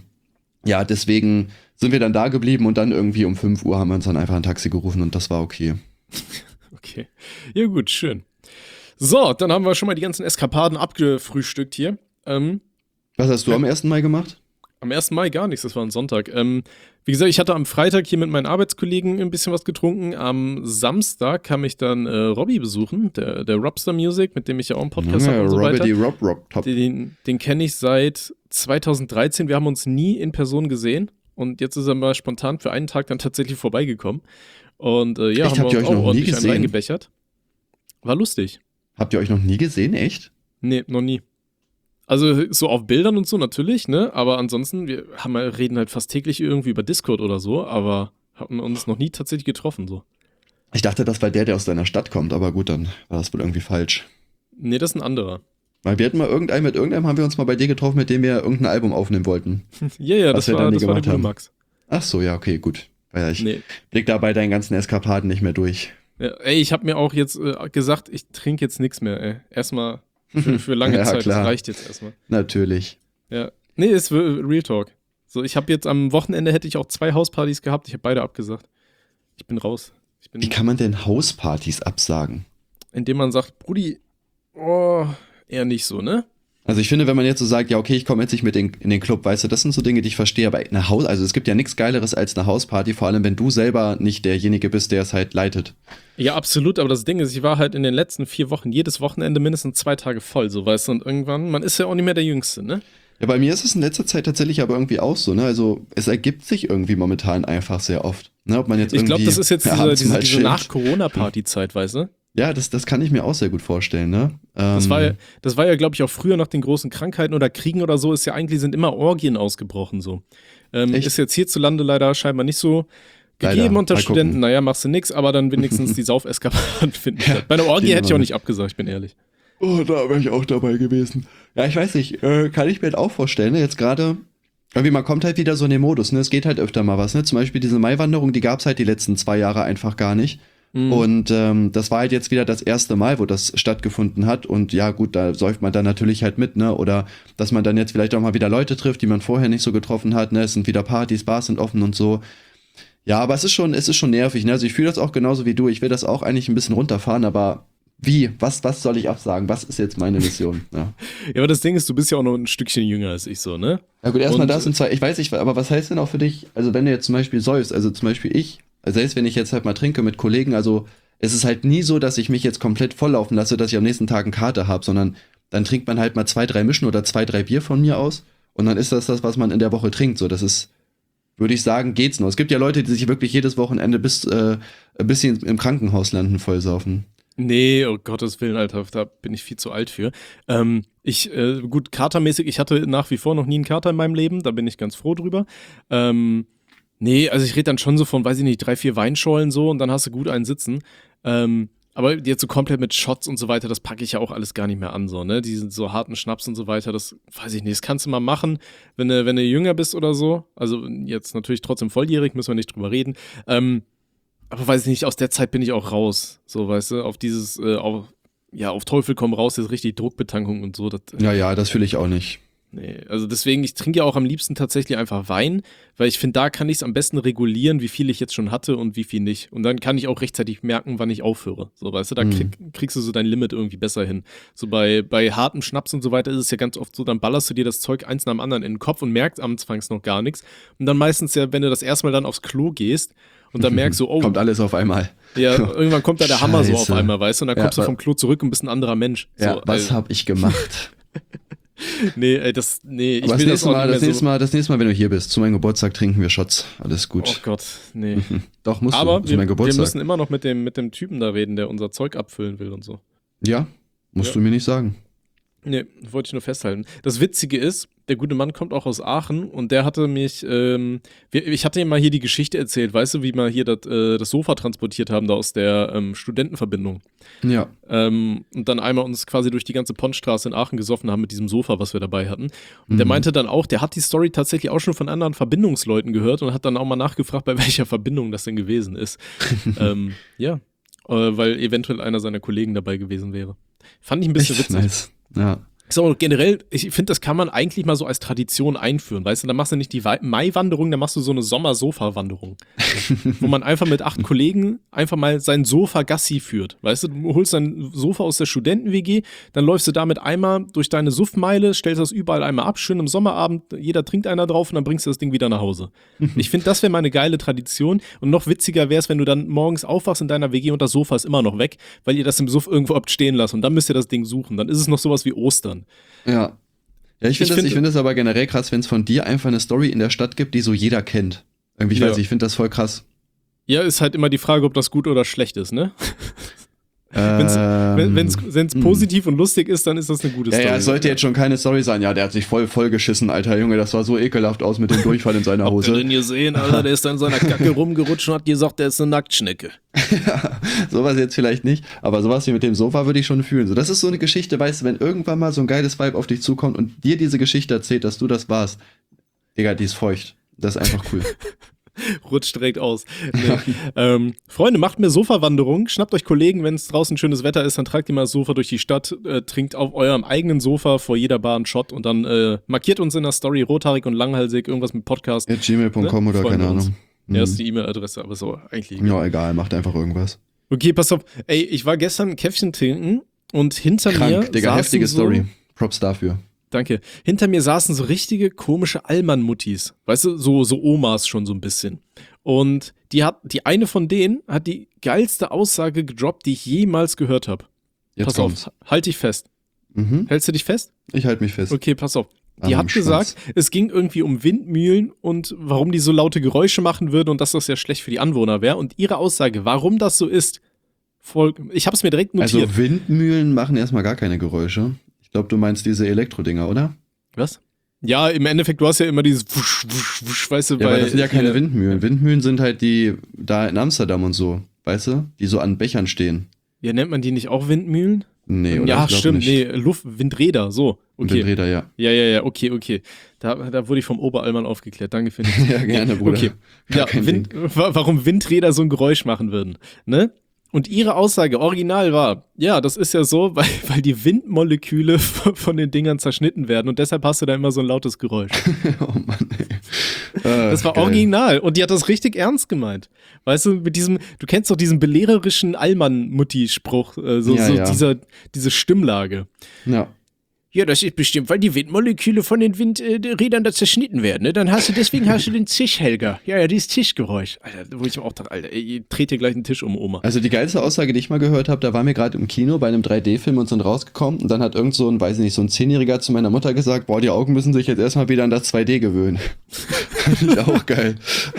deswegen sind wir dann da geblieben und dann irgendwie um 5 Uhr haben wir uns dann einfach ein Taxi gerufen und das war okay. Okay. Ja, gut, schön. So, dann haben wir schon mal die ganzen Eskapaden abgefrühstückt hier. Was hast du am 1. Mai gemacht? Am 1. Mai gar nichts, das war ein Sonntag. Wie gesagt, ich hatte am Freitag hier mit meinen Arbeitskollegen ein bisschen was getrunken. Am Samstag kam ich dann Robby besuchen, der Robster Music, mit dem ich ja auch einen Podcast habe und so weiter. Top. Den kenne ich seit 2013. Wir haben uns nie in Person gesehen. Und jetzt ist er mal spontan für einen Tag dann tatsächlich vorbeigekommen. Und haben wir uns auch ordentlich einen reingebechert. War lustig. Habt ihr euch noch nie gesehen, echt? Nee, noch nie. Also so auf Bildern und so natürlich, ne? Aber ansonsten, wir reden halt fast täglich irgendwie über Discord oder so, aber hatten uns noch nie tatsächlich getroffen, so. Ich dachte, das war der aus deiner Stadt kommt, aber gut, dann war das wohl irgendwie falsch. Nee, das ist ein anderer. Weil wir hatten mal mit irgendeinem haben wir uns mal bei dir getroffen, mit dem wir irgendein Album aufnehmen wollten. Ja, das war der gute Max. Ach so, ja, okay, gut. Ja, ich blick da bei deinen ganzen Eskapaden nicht mehr durch. Ja, ey, ich habe mir auch jetzt gesagt, ich trinke jetzt nichts mehr, ey. Erstmal für lange Zeit, klar. Das reicht jetzt erstmal. Natürlich. Ja, nee, ist Real Talk. So, ich habe jetzt am Wochenende hätte ich auch 2 Hauspartys gehabt, ich habe beide abgesagt. Ich bin raus. Wie kann man denn Hauspartys absagen? Indem man sagt, Brudi, eher nicht so, ne? Also ich finde, wenn man jetzt so sagt, ja okay, ich komme jetzt nicht mit in den Club, weißt du, das sind so Dinge, die ich verstehe, aber also es gibt ja nichts Geileres als eine Hausparty, vor allem wenn du selber nicht derjenige bist, der es halt leitet. Ja, absolut, aber das Ding ist, ich war halt in den letzten 4 Wochen jedes Wochenende mindestens 2 Tage voll, so, weißt du, und irgendwann, man ist ja auch nicht mehr der Jüngste, ne? Ja, bei mir ist es in letzter Zeit tatsächlich aber irgendwie auch so, ne, also es ergibt sich irgendwie momentan einfach sehr oft, ne, ob man jetzt irgendwie... Ich glaube, das ist jetzt diese Nach-Corona-Party-Zeit, weißt du? Ja, das kann ich mir auch sehr gut vorstellen, ne? Das war ja, glaube ich, auch früher nach den großen Krankheiten oder Kriegen oder so, sind immer Orgien ausgebrochen, so. Ist jetzt hierzulande leider scheinbar nicht so gegeben leider. Unter Studenten. Naja, machst du nix, aber dann wenigstens die Saufeskapaden finden. Ja, bei einer Orgie hätte ich auch nicht abgesagt, ich bin ehrlich. Oh, da wäre ich auch dabei gewesen. Ja, ich weiß nicht, kann ich mir halt auch vorstellen, ne? Jetzt gerade, irgendwie man kommt halt wieder so in den Modus, ne? Es geht halt öfter mal was, ne? Zum Beispiel diese Maiwanderung, die gab's halt die letzten 2 Jahre einfach gar nicht. Und das war halt jetzt wieder das erste Mal, wo das stattgefunden hat. Und ja, gut, da säuft man dann natürlich halt mit, ne? Oder dass man dann jetzt vielleicht auch mal wieder Leute trifft, die man vorher nicht so getroffen hat, ne? Es sind wieder Partys, Bars sind offen und so. Ja, aber es ist schon nervig, ne? Also ich fühle das auch genauso wie du. Ich will das auch eigentlich ein bisschen runterfahren, aber Wie? Was soll ich absagen? Was ist jetzt meine Mission? Ja, Ja, aber das Ding ist, du bist ja auch noch ein Stückchen jünger als ich so, ne? ja gut, erstmal das und zwei, ich weiß nicht, aber was heißt denn auch für dich, also wenn du jetzt zum Beispiel säufst, also zum Beispiel ich, also selbst wenn ich jetzt halt mal trinke mit Kollegen, also es ist halt nie so, dass ich mich jetzt komplett volllaufen lasse, dass ich am nächsten Tag einen Kater habe, sondern dann trinkt man halt mal 2, 3 Mischen oder 2, 3 Bier von mir aus und dann ist das, was man in der Woche trinkt, so, das ist, würde ich sagen, geht's noch. Es gibt ja Leute, die sich wirklich jedes Wochenende bis sie im Krankenhaus landen, vollsaufen. Nee, oh Gottes Willen, Alter, da bin ich viel zu alt für. Gut, katermäßig, ich hatte nach wie vor noch nie einen Kater in meinem Leben, da bin ich ganz froh drüber. Nee, also ich rede dann schon so von, weiß ich nicht, 3, 4 Weinschollen so und dann hast du gut einen sitzen. Aber jetzt so komplett mit Shots und so weiter, das packe ich ja auch alles gar nicht mehr an, so, ne? Diesen so harten Schnaps und so weiter, das weiß ich nicht, das kannst du mal machen, wenn du jünger bist oder so. Also jetzt natürlich trotzdem volljährig, müssen wir nicht drüber reden. Aber weiß ich nicht, aus der Zeit bin ich auch raus. So, weißt du, auf dieses, auf Teufel komm raus, jetzt richtig Druckbetankung und so. Ja, das fühle ich auch nicht. Nee, also deswegen, ich trinke ja auch am liebsten tatsächlich einfach Wein, weil ich finde, da kann ich es am besten regulieren, wie viel ich jetzt schon hatte und wie viel nicht. Und dann kann ich auch rechtzeitig merken, wann ich aufhöre. So, weißt du, da kriegst du so dein Limit irgendwie besser hin. So bei hartem Schnaps und so weiter ist es ja ganz oft so, dann ballerst du dir das Zeug eins nach dem anderen in den Kopf und merkst anfangs noch gar nichts. Und dann meistens ja, wenn du das erste Mal dann aufs Klo gehst und dann merkst du, oh. Kommt alles auf einmal. Ja, irgendwann kommt da der Hammer so auf Scheiße. einmal, weißt du, und dann kommst du vom Klo zurück und bist ein anderer Mensch. Ja, so, was habe ich gemacht? Nee, ich Aber will das auch nicht mehr das nächste Mal, wenn du hier bist, zu meinem Geburtstag trinken wir Shots. Alles gut. Oh Gott, nee. Doch, musst Aber du, zu meinem wir Geburtstag. müssen immer noch mit dem Typen da reden, der unser Zeug abfüllen will und so. Ja, musst du mir nicht sagen. Nee, wollte ich nur festhalten. Das Witzige ist, der gute Mann kommt auch aus Aachen und der hatte mich, ich hatte ihm mal hier die Geschichte erzählt, weißt du, wie wir hier das Sofa transportiert haben, da aus der Studentenverbindung. Ja. Und dann einmal uns quasi durch die ganze Pontstraße in Aachen gesoffen haben mit diesem Sofa, was wir dabei hatten. Und der meinte dann auch, der hat die Story tatsächlich auch schon von anderen Verbindungsleuten gehört und hat dann auch mal nachgefragt, bei welcher Verbindung das denn gewesen ist. Weil eventuell einer seiner Kollegen dabei gewesen wäre. Fand ich ein bisschen Echt witzig. nice. Ja. So, generell, ich finde, das kann man eigentlich mal so als Tradition einführen, weißt du, da machst du nicht die Mai-Wanderung, da machst du so eine Sommer-Sofa-Wanderung, wo man einfach mit 8 Kollegen einfach mal sein Sofa-Gassi führt, weißt du, du holst dein Sofa aus der Studenten-WG, dann läufst du damit einmal durch deine Suffmeile, stellst das überall einmal ab, schön im Sommerabend, jeder trinkt einer drauf und dann bringst du das Ding wieder nach Hause. Ich finde, das wäre mal eine geile Tradition und noch witziger wäre es, wenn du dann morgens aufwachst in deiner WG und das Sofa ist immer noch weg, weil ihr das im Suff irgendwo habt stehen lassen und dann müsst ihr das Ding suchen, dann ist es noch sowas wie Ostern. Ja. Ja, ich finde das aber generell krass, wenn es von dir einfach eine Story in der Stadt gibt, die so jeder kennt. Irgendwie, ich finde das voll krass. Ja, ist halt immer die Frage, ob das gut oder schlecht ist, ne? Wenn es positiv und lustig ist, dann ist das eine gute Story. Ja, es sollte jetzt schon keine Story sein. Ja, der hat sich voll geschissen, alter Junge. Das sah so ekelhaft aus mit dem Durchfall in seiner Hose. Habt ihr den gesehen, Alter? Der ist da in seiner Kacke rumgerutscht und hat gesagt, der ist eine Nacktschnecke. Ja, sowas jetzt vielleicht nicht, aber sowas wie mit dem Sofa würde ich schon fühlen. So, das ist so eine Geschichte, weißt du, wenn irgendwann mal so ein geiles Vibe auf dich zukommt und dir diese Geschichte erzählt, dass du das warst. Digga, die ist feucht. Das ist einfach cool. Rutscht direkt aus. Nee. Freunde, macht mir Sofa-Wanderung. Schnappt euch Kollegen, wenn es draußen schönes Wetter ist, dann tragt ihr mal das Sofa durch die Stadt, trinkt auf eurem eigenen Sofa vor jeder Bar einen Shot und dann markiert uns in der Story rothaarig und langhalsig, irgendwas mit Podcast. gmail.com, ne? Oder keine Ahnung. Ja, ist die E-Mail-Adresse, aber so eigentlich. Ja, egal, macht einfach irgendwas. Okay, pass auf. Ey, ich war gestern ein Käffchen trinken und hinter mir Digga, heftige Story. Props dafür. Danke. Hinter mir saßen so richtige komische Allmann-Muttis. Weißt du, so Omas schon so ein bisschen. Und die eine von denen hat die geilste Aussage gedroppt, die ich jemals gehört habe. Pass auf, halt dich fest. Hältst du dich fest? Ich halte mich fest. Okay, pass auf. Die hat gesagt, es ging irgendwie um Windmühlen und warum die so laute Geräusche machen würden und dass das ja schlecht für die Anwohner wäre. Und ihre Aussage, warum das so ist, ich habe es mir direkt notiert. Also Windmühlen machen erstmal gar keine Geräusche. Ich glaube, du meinst diese Elektrodinger, oder? Was? Ja, im Endeffekt, du hast ja immer dieses wusch, wusch, wusch, weißt du, ja, aber das sind ja keine Windmühlen. Windmühlen sind halt die da in Amsterdam und so, weißt du? Die so an Bechern stehen. Ja, nennt man die nicht auch Windmühlen? Nee, oder? Ja, stimmt, nicht. Nee, Windräder, so. Okay. Windräder, ja. Ja, okay. Da wurde ich vom Oberallmann aufgeklärt, danke für Ja, gerne, Bruder. Okay. Ja, warum Windräder so ein Geräusch machen würden, ne? Und ihre Aussage original war, ja, das ist ja so, weil die Windmoleküle von den Dingern zerschnitten werden und deshalb hast du da immer so ein lautes Geräusch. Oh Mann, ey. Das war geil. original und die hat das richtig ernst gemeint. Weißt du, du kennst doch diesen belehrerischen Allmann-Mutti-Spruch, diese Stimmlage. Ja. Ja, das ist bestimmt, weil die Windmoleküle von den Windrädern da zerschnitten werden, ne? Deswegen hast du den Tisch, Helga. Ja, dieses Tischgeräusch. Alter, wo ich mir auch dachte, Alter, ich trete dir gleich einen Tisch um, Oma. Also die geilste Aussage, die ich mal gehört habe, da waren wir gerade im Kino bei einem 3D-Film und sind rausgekommen und dann hat irgend so ein, weiß ich nicht, so ein 10-Jähriger zu meiner Mutter gesagt, boah, die Augen müssen sich jetzt erstmal wieder an das 2D gewöhnen. Fand ich auch geil.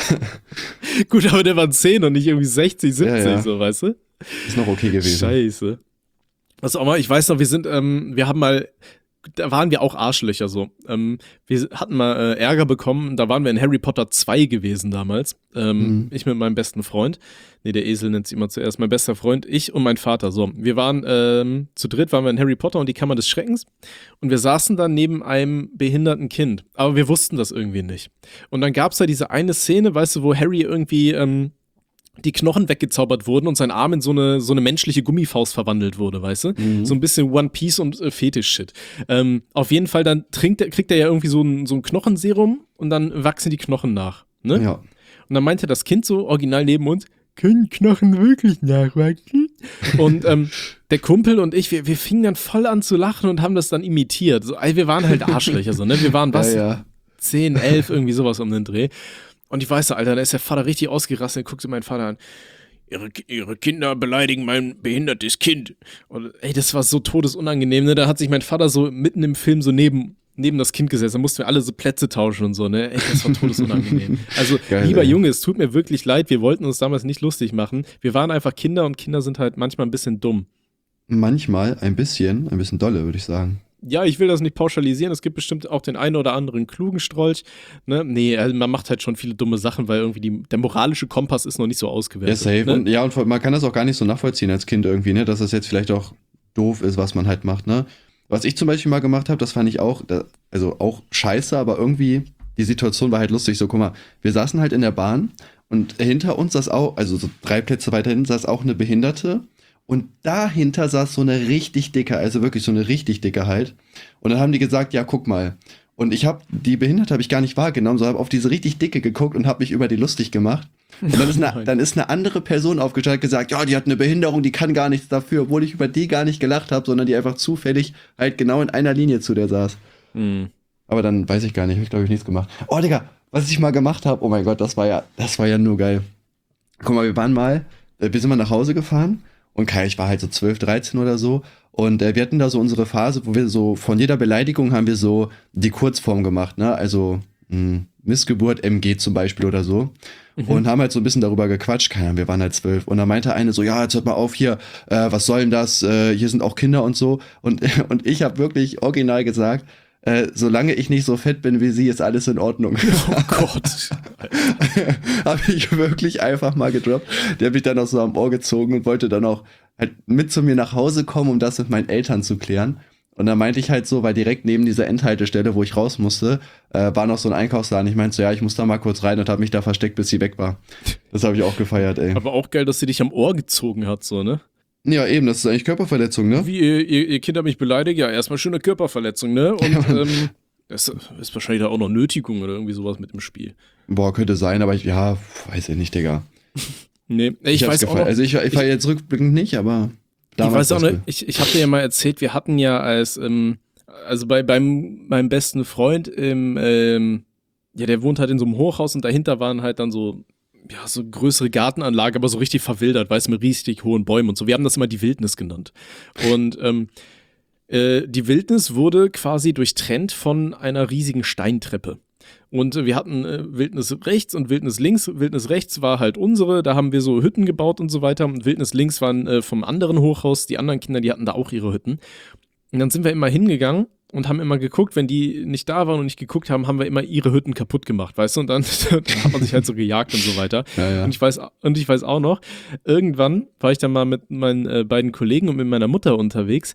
Gut, aber der war 10 und nicht irgendwie 60, 70, so, weißt du? Ist noch okay gewesen. Scheiße. Was auch mal, ich weiß noch, wir haben mal, da waren wir auch Arschlöcher so. Wir hatten mal Ärger bekommen, da waren wir in Harry Potter 2 gewesen damals. Ich mit meinem besten Freund. Nee, der Esel nennt sich immer zuerst. Mein bester Freund, ich und mein Vater. So, wir waren zu dritt, waren wir in Harry Potter und die Kammer des Schreckens. Und wir saßen dann neben einem behinderten Kind. Aber wir wussten das irgendwie nicht. Und dann gab es da diese eine Szene, weißt du, wo Harry irgendwie die Knochen weggezaubert wurden und sein Arm in so eine menschliche Gummifaust verwandelt wurde, weißt du? So ein bisschen One Piece und Fetisch-Shit. Auf jeden Fall, dann kriegt er ja irgendwie so ein Knochenserum und dann wachsen die Knochen nach, ne? Ja. Und dann meinte das Kind so original neben uns, können Knochen wirklich nachwachsen? Und der Kumpel und ich, wir fingen dann voll an zu lachen und haben das dann imitiert. So, wir waren halt Arschlöcher, so, ne? Wir waren 10, 11, irgendwie sowas um den Dreh. Und ich weiß, Alter, da ist der Vater richtig ausgerastet, guckte meinen Vater an. Ihre Kinder beleidigen mein behindertes Kind. Und das war so todesunangenehm, ne? Da hat sich mein Vater so mitten im Film so neben das Kind gesetzt. Da mussten wir alle so Plätze tauschen und so, ne? Das war todesunangenehm. Also, geil, lieber ey. Junge, es tut mir wirklich leid, wir wollten uns damals nicht lustig machen. Wir waren einfach Kinder und Kinder sind halt manchmal ein bisschen dumm. Manchmal ein bisschen dolle, würde ich sagen. Ja, ich will das nicht pauschalisieren. Es gibt bestimmt auch den einen oder anderen klugen Strolch. Ne? Nee, also man macht halt schon viele dumme Sachen, weil irgendwie der moralische Kompass ist noch nicht so ausgewertet. Ja, safe. Ne? Und man kann das auch gar nicht so nachvollziehen als Kind irgendwie, ne? Dass das jetzt vielleicht auch doof ist, was man halt macht, ne? Was ich zum Beispiel mal gemacht habe, das fand ich auch, also auch scheiße, aber irgendwie, die Situation war halt lustig. So, guck mal, wir saßen halt in der Bahn und hinter uns saß auch, also so 3 Plätze weiter hinten saß auch eine Behinderte. Und dahinter saß so eine richtig dicke, also wirklich so eine richtig dicke halt. Und dann haben die gesagt, ja, guck mal. Und die Behinderte habe ich gar nicht wahrgenommen, sondern habe auf diese richtig dicke geguckt und habe mich über die lustig gemacht. Und dann ist eine andere Person aufgestanden und gesagt, ja, die hat eine Behinderung, die kann gar nichts dafür, obwohl ich über die gar nicht gelacht habe, sondern die einfach zufällig halt genau in einer Linie zu der saß. Aber dann weiß ich gar nicht, habe ich glaube ich nichts gemacht. Oh, Digga, was ich mal gemacht habe, oh mein Gott, das war ja nur geil. Guck mal, wir sind mal nach Hause gefahren. Und Kai, ich war halt so 12, 13 oder so. Und wir hatten da so unsere Phase, wo wir so von jeder Beleidigung haben wir so die Kurzform gemacht, ne? Also Missgeburt, MG zum Beispiel oder so. Und haben halt so ein bisschen darüber gequatscht. Keine Ahnung, wir waren halt 12. Und da meinte eine so, ja, jetzt hört mal auf hier, was soll denn das? Hier sind auch Kinder und so. Und ich habe wirklich original gesagt, solange ich nicht so fett bin wie sie, ist alles in Ordnung. Oh Gott. Habe ich wirklich einfach mal gedroppt. Der hat mich dann auch so am Ohr gezogen und wollte dann auch halt mit zu mir nach Hause kommen, um das mit meinen Eltern zu klären. Und dann meinte ich halt so, weil direkt neben dieser Endhaltestelle, wo ich raus musste, war noch so ein Einkaufsladen. Ich meinte so, ja, ich muss da mal kurz rein und habe mich da versteckt, bis sie weg war. Das habe ich auch gefeiert, ey. Aber auch geil, dass sie dich am Ohr gezogen hat, so, ne? Ja, eben, das ist eigentlich Körperverletzung, ne? Wie, ihr Kind hat mich beleidigt? Ja, erstmal schöne Körperverletzung, ne? Und das ist wahrscheinlich da auch noch Nötigung oder irgendwie sowas mit dem Spiel. Boah, könnte sein, aber weiß ich nicht, Digga. Nee, ich weiß auch noch, also ich war jetzt rückblickend nicht, aber damals. Ich weiß auch noch, ich habe dir ja mal erzählt, wir hatten ja also bei meinem besten Freund der wohnt halt in so einem Hochhaus und dahinter waren halt dann so größere Gartenanlage, aber so richtig verwildert, weißt du, mit riesig hohen Bäumen und so. Wir haben das immer die Wildnis genannt. Und die Wildnis wurde quasi durchtrennt von einer riesigen Steintreppe. Und wir hatten Wildnis rechts und Wildnis links. Wildnis rechts war halt unsere, da haben wir so Hütten gebaut und so weiter. Und Wildnis links waren vom anderen Hochhaus, die anderen Kinder, die hatten da auch ihre Hütten. Und dann sind wir immer hingegangen und haben immer geguckt, wenn die nicht da waren und nicht geguckt haben, haben wir immer ihre Hütten kaputt gemacht, weißt du? Und dann hat man sich halt so gejagt und so weiter. Ja. Und ich weiß auch noch, irgendwann war ich dann mal mit meinen beiden Kollegen und mit meiner Mutter unterwegs,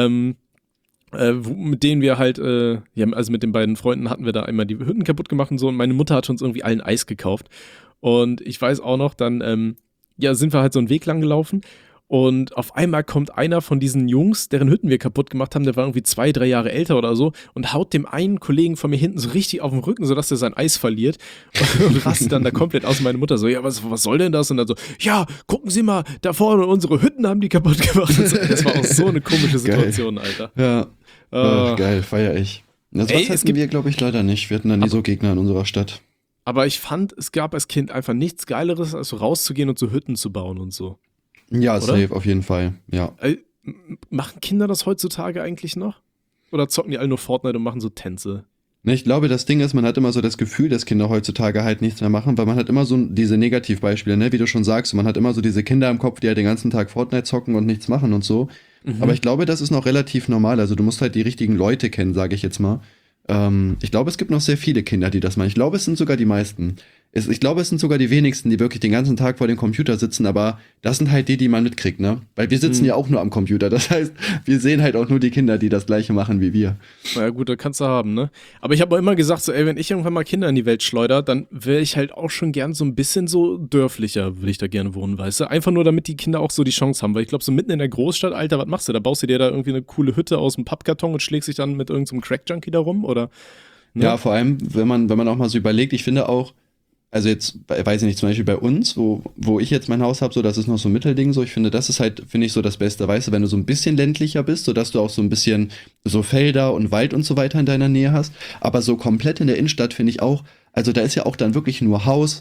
mit denen wir halt, also mit den beiden Freunden hatten wir da einmal die Hütten kaputt gemacht und so und meine Mutter hat uns irgendwie allen Eis gekauft. Und ich weiß auch noch, dann, sind wir halt so einen Weg lang gelaufen Und auf einmal kommt einer von diesen Jungs, deren Hütten wir kaputt gemacht haben, der war irgendwie 2, 3 Jahre älter oder so und haut dem einen Kollegen von mir hinten so richtig auf den Rücken, sodass er sein Eis verliert und rastet dann da komplett aus. Meine Mutter so, ja, was soll denn das? Und dann so, ja, gucken Sie mal, da vorne unsere Hütten haben die kaputt gemacht. Das war auch so eine komische Situation, geil. Alter. Ja, geil, feier ich. Das hatten wir, glaube ich, leider nicht. Wir hatten da nie so Gegner in unserer Stadt. Aber ich fand, es gab als Kind einfach nichts Geileres, als so rauszugehen und so Hütten zu bauen und so. Ja, oder? safe, auf jeden Fall, ja. Machen Kinder das heutzutage eigentlich noch? Oder zocken die alle nur Fortnite und machen so Tänze? Ne, ich glaube, das Ding ist, man hat immer so das Gefühl, dass Kinder heutzutage halt nichts mehr machen, weil man hat immer so diese Negativbeispiele, ne, wie du schon sagst, man hat immer so diese Kinder im Kopf, die halt den ganzen Tag Fortnite zocken und nichts machen und so. Aber ich glaube, das ist noch relativ normal, also du musst halt die richtigen Leute kennen, sage ich jetzt mal. Ich glaube, es gibt noch sehr viele Kinder, die das machen. Ich glaube, es sind sogar die meisten. Ich glaube, es sind sogar die wenigsten, die wirklich den ganzen Tag vor dem Computer sitzen, aber das sind halt die man mitkriegt, ne? Weil wir sitzen ja auch nur am Computer. Das heißt, wir sehen halt auch nur die Kinder, die das Gleiche machen wie wir. Na gut, das kannst du haben, ne? Aber ich habe auch immer gesagt, so, ey, wenn ich irgendwann mal Kinder in die Welt schleuder, dann wäre ich halt auch schon gern so ein bisschen so dörflicher, würde ich da gerne wohnen, weißt du? Einfach nur, damit die Kinder auch so die Chance haben, weil ich glaube, so mitten in der Großstadt, Alter, was machst du? Da baust du dir da irgendwie eine coole Hütte aus dem Pappkarton und schlägst dich dann mit irgendeinem Crack-Junkie da rum, oder? Ne? Ja, vor allem, wenn man auch mal so überlegt, ich finde auch, also jetzt, weiß ich nicht, zum Beispiel bei uns, wo ich jetzt mein Haus habe, so, das ist noch so ein Mittelding, so, ich finde, das ist halt, finde ich, so das Beste, weißt du, wenn du so ein bisschen ländlicher bist, so dass du auch so ein bisschen so Felder und Wald und so weiter in deiner Nähe hast, aber so komplett in der Innenstadt finde ich auch, also da ist ja auch dann wirklich nur Haus,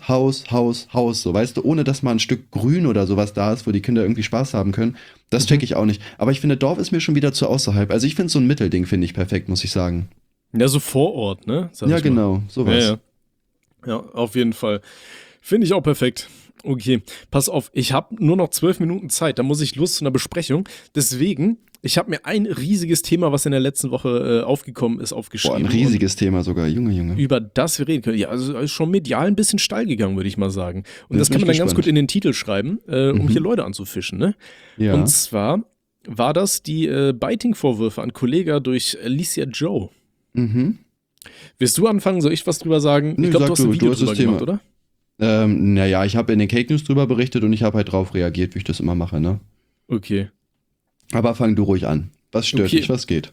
so, weißt du, ohne dass mal ein Stück Grün oder sowas da ist, wo die Kinder irgendwie Spaß haben können, das check ich auch nicht, aber ich finde, Dorf ist mir schon wieder zu außerhalb, also ich finde so ein Mittelding, finde ich perfekt, muss ich sagen. Ja, so vor Ort, ne? Ja, genau, sowas. Ja, auf jeden Fall. Finde ich auch perfekt. Okay, pass auf, ich habe nur noch 12 Minuten Zeit, da muss ich los zu einer Besprechung. Deswegen, ich habe mir ein riesiges Thema, was in der letzten Woche aufgekommen ist, aufgeschrieben. Boah, ein riesiges Thema sogar, Junge. Über das wir reden können. Ja, also ist schon medial ein bisschen steil gegangen, würde ich mal sagen. Und das kann man dann ganz gut in den Titel schreiben, um hier Leute anzufischen, ne? Ja. Und zwar war das die Biting-Vorwürfe an Kollega durch Alicia Joe. Willst du anfangen? Soll ich was drüber sagen? Ich glaube, du hast ein Video drüber gemacht, oder? Naja, ich habe in den Cake News drüber berichtet und ich habe halt drauf reagiert, wie ich das immer mache, ne? Okay. Aber fang du ruhig an. Was stört dich, was geht?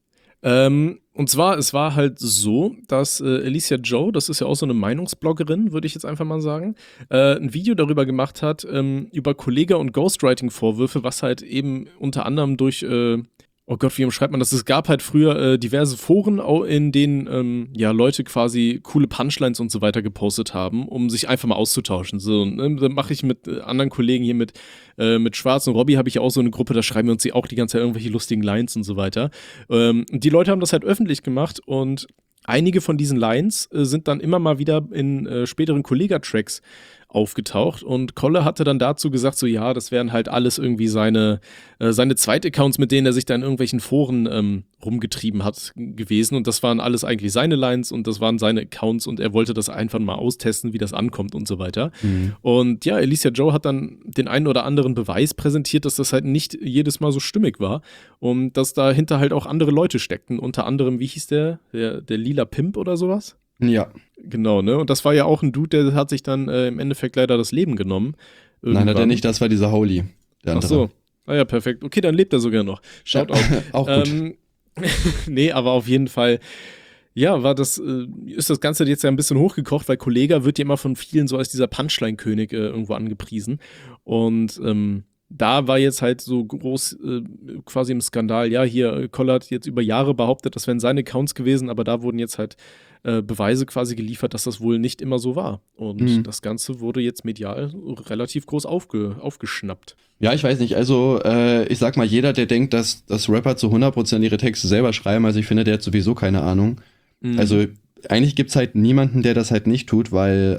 Und zwar, es war halt so, dass Alicia Joe, das ist ja auch so eine Meinungsbloggerin, würde ich jetzt einfach mal sagen, ein Video darüber gemacht hat, über Kollega- und Ghostwriting-Vorwürfe, was halt eben unter anderem durch oh Gott, wie umschreibt man das? Es gab halt früher diverse Foren, in denen Leute quasi coole Punchlines und so weiter gepostet haben, um sich einfach mal auszutauschen. So, ne? Da mache ich mit anderen Kollegen hier mit Schwarz und Robby habe ich ja auch so eine Gruppe, da schreiben wir uns auch die ganze Zeit irgendwelche lustigen Lines und so weiter. Die Leute haben das halt öffentlich gemacht und einige von diesen Lines sind dann immer mal wieder in späteren Kollega-Tracks aufgetaucht und Kolle hatte dann dazu gesagt, so ja, das wären halt alles irgendwie seine Zweitaccounts, mit denen er sich da in irgendwelchen Foren rumgetrieben hat gewesen und das waren alles eigentlich seine Lines und das waren seine Accounts und er wollte das einfach mal austesten, wie das ankommt und so weiter. Und ja, Alicia Joe hat dann den einen oder anderen Beweis präsentiert, dass das halt nicht jedes Mal so stimmig war und dass dahinter halt auch andere Leute steckten, unter anderem, wie hieß der Lila Pimp oder sowas? Ja. Genau, ne? Und das war ja auch ein Dude, der hat sich dann im Endeffekt leider das Leben genommen. Nein, hat er nicht, das war dieser Holy. Ach so. Ah ja, perfekt. Okay, dann lebt er sogar noch. Schaut auf. Auch gut. Nee, aber auf jeden Fall, ja, ist das Ganze jetzt ja ein bisschen hochgekocht, weil Kollega wird ja immer von vielen so als dieser Punchline-König irgendwo angepriesen. Und da war jetzt halt so groß quasi im Skandal, ja, hier Kolle hat jetzt über Jahre behauptet, das wären seine Accounts gewesen, aber da wurden jetzt halt Beweise quasi geliefert, dass das wohl nicht immer so war. Und das Ganze wurde jetzt medial relativ groß aufgeschnappt. Ja, ich weiß nicht, also ich sag mal, jeder, der denkt, dass Rapper zu 100% ihre Texte selber schreiben, also ich finde, der hat sowieso keine Ahnung. Also eigentlich gibt's halt niemanden, der das halt nicht tut, weil,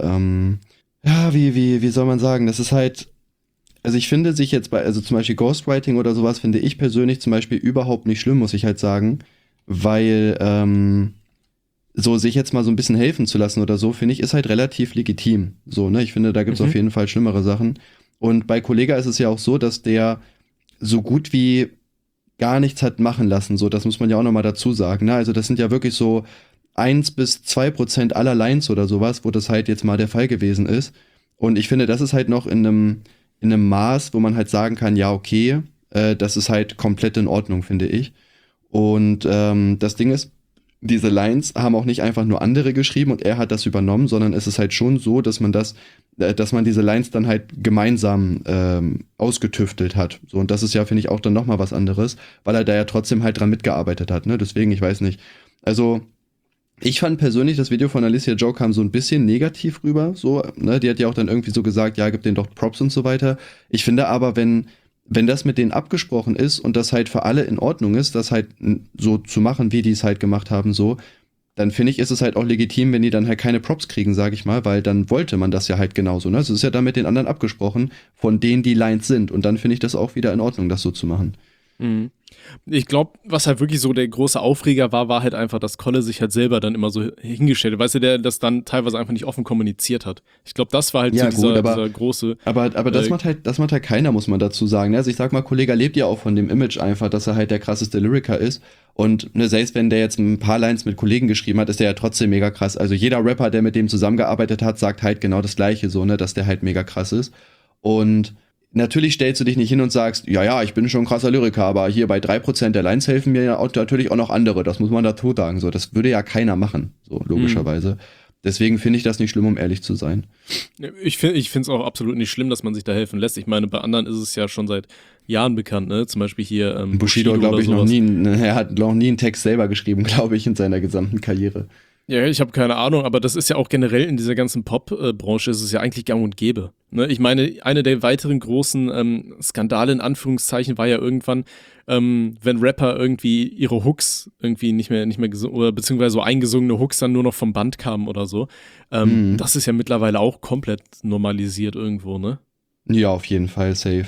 wie soll man sagen, das ist halt, also ich finde sich jetzt also zum Beispiel Ghostwriting oder sowas, finde ich persönlich zum Beispiel überhaupt nicht schlimm, muss ich halt sagen, weil, so sich jetzt mal so ein bisschen helfen zu lassen oder so, finde ich, ist halt relativ legitim. So, ne, ich finde, da gibt's auf jeden Fall schlimmere Sachen. Und bei Kollega ist es ja auch so, dass der so gut wie gar nichts hat machen lassen. So, das muss man ja auch nochmal dazu sagen. Ne? Also das sind ja wirklich so 1-2% aller Lines oder sowas, wo das halt jetzt mal der Fall gewesen ist. Und ich finde, das ist halt noch in in einem Maß, wo man halt sagen kann, ja, okay, das ist halt komplett in Ordnung, finde ich. Und das Ding ist, diese Lines haben auch nicht einfach nur andere geschrieben und er hat das übernommen, sondern es ist halt schon so, dass man diese Lines dann halt gemeinsam ausgetüftelt hat. So, und das ist ja, finde ich, auch dann nochmal was anderes, weil er da ja trotzdem halt dran mitgearbeitet hat, ne? Deswegen, ich weiß nicht. Also, ich fand persönlich, das Video von Alicia Joe kam so ein bisschen negativ rüber, so, ne? Die hat ja auch dann irgendwie so gesagt, ja, gib denen doch Props und so weiter. Ich finde aber, wenn das mit denen abgesprochen ist und das halt für alle in Ordnung ist, das halt so zu machen, wie die es halt gemacht haben, so, dann finde ich, ist es halt auch legitim, wenn die dann halt keine Props kriegen, sage ich mal, weil dann wollte man das ja halt genauso, ne? Es ist ja dann mit den anderen abgesprochen, von denen die Lines sind. Und dann finde ich das auch wieder in Ordnung, das so zu machen. Mhm. Ich glaube, was halt wirklich so der große Aufreger war halt einfach, dass Kolle sich halt selber dann immer so hingestellt hat. Weißt du, der das dann teilweise einfach nicht offen kommuniziert hat. Ich glaube, das war halt Ja, so gut, dieser große. Aber das macht halt keiner, muss man dazu sagen. Ne? Also ich sag mal, Kollege lebt ja auch von dem Image einfach, dass er halt der krasseste Lyriker ist. Und ne, selbst wenn der jetzt ein paar Lines mit Kollegen geschrieben hat, ist der ja trotzdem mega krass. Also jeder Rapper, der mit dem zusammengearbeitet hat, sagt halt genau das Gleiche so, ne, dass der halt mega krass ist. Und natürlich stellst du dich nicht hin und sagst, ja, ich bin schon ein krasser Lyriker, aber hier bei 3% der Lines helfen mir ja auch, natürlich auch noch andere, das muss man dazu sagen. So, das würde ja keiner machen, so logischerweise. Deswegen finde ich das nicht schlimm, um ehrlich zu sein. Ich finde es auch absolut nicht schlimm, dass man sich da helfen lässt. Ich meine, bei anderen ist es ja schon seit Jahren bekannt, ne? Zum Beispiel hier Bushido, glaube ich, er hat noch nie einen Text selber geschrieben, glaube ich, in seiner gesamten Karriere. Ja, ich habe keine Ahnung, aber das ist ja auch generell in dieser ganzen Pop-Branche ist es ja eigentlich gang und gäbe. Ne? Ich meine, eine der weiteren großen Skandale in Anführungszeichen war ja irgendwann, wenn Rapper irgendwie ihre Hooks irgendwie nicht mehr oder beziehungsweise so eingesungene Hooks dann nur noch vom Band kamen oder so. Das ist ja mittlerweile auch komplett normalisiert irgendwo, ne? Ja, auf jeden Fall, safe.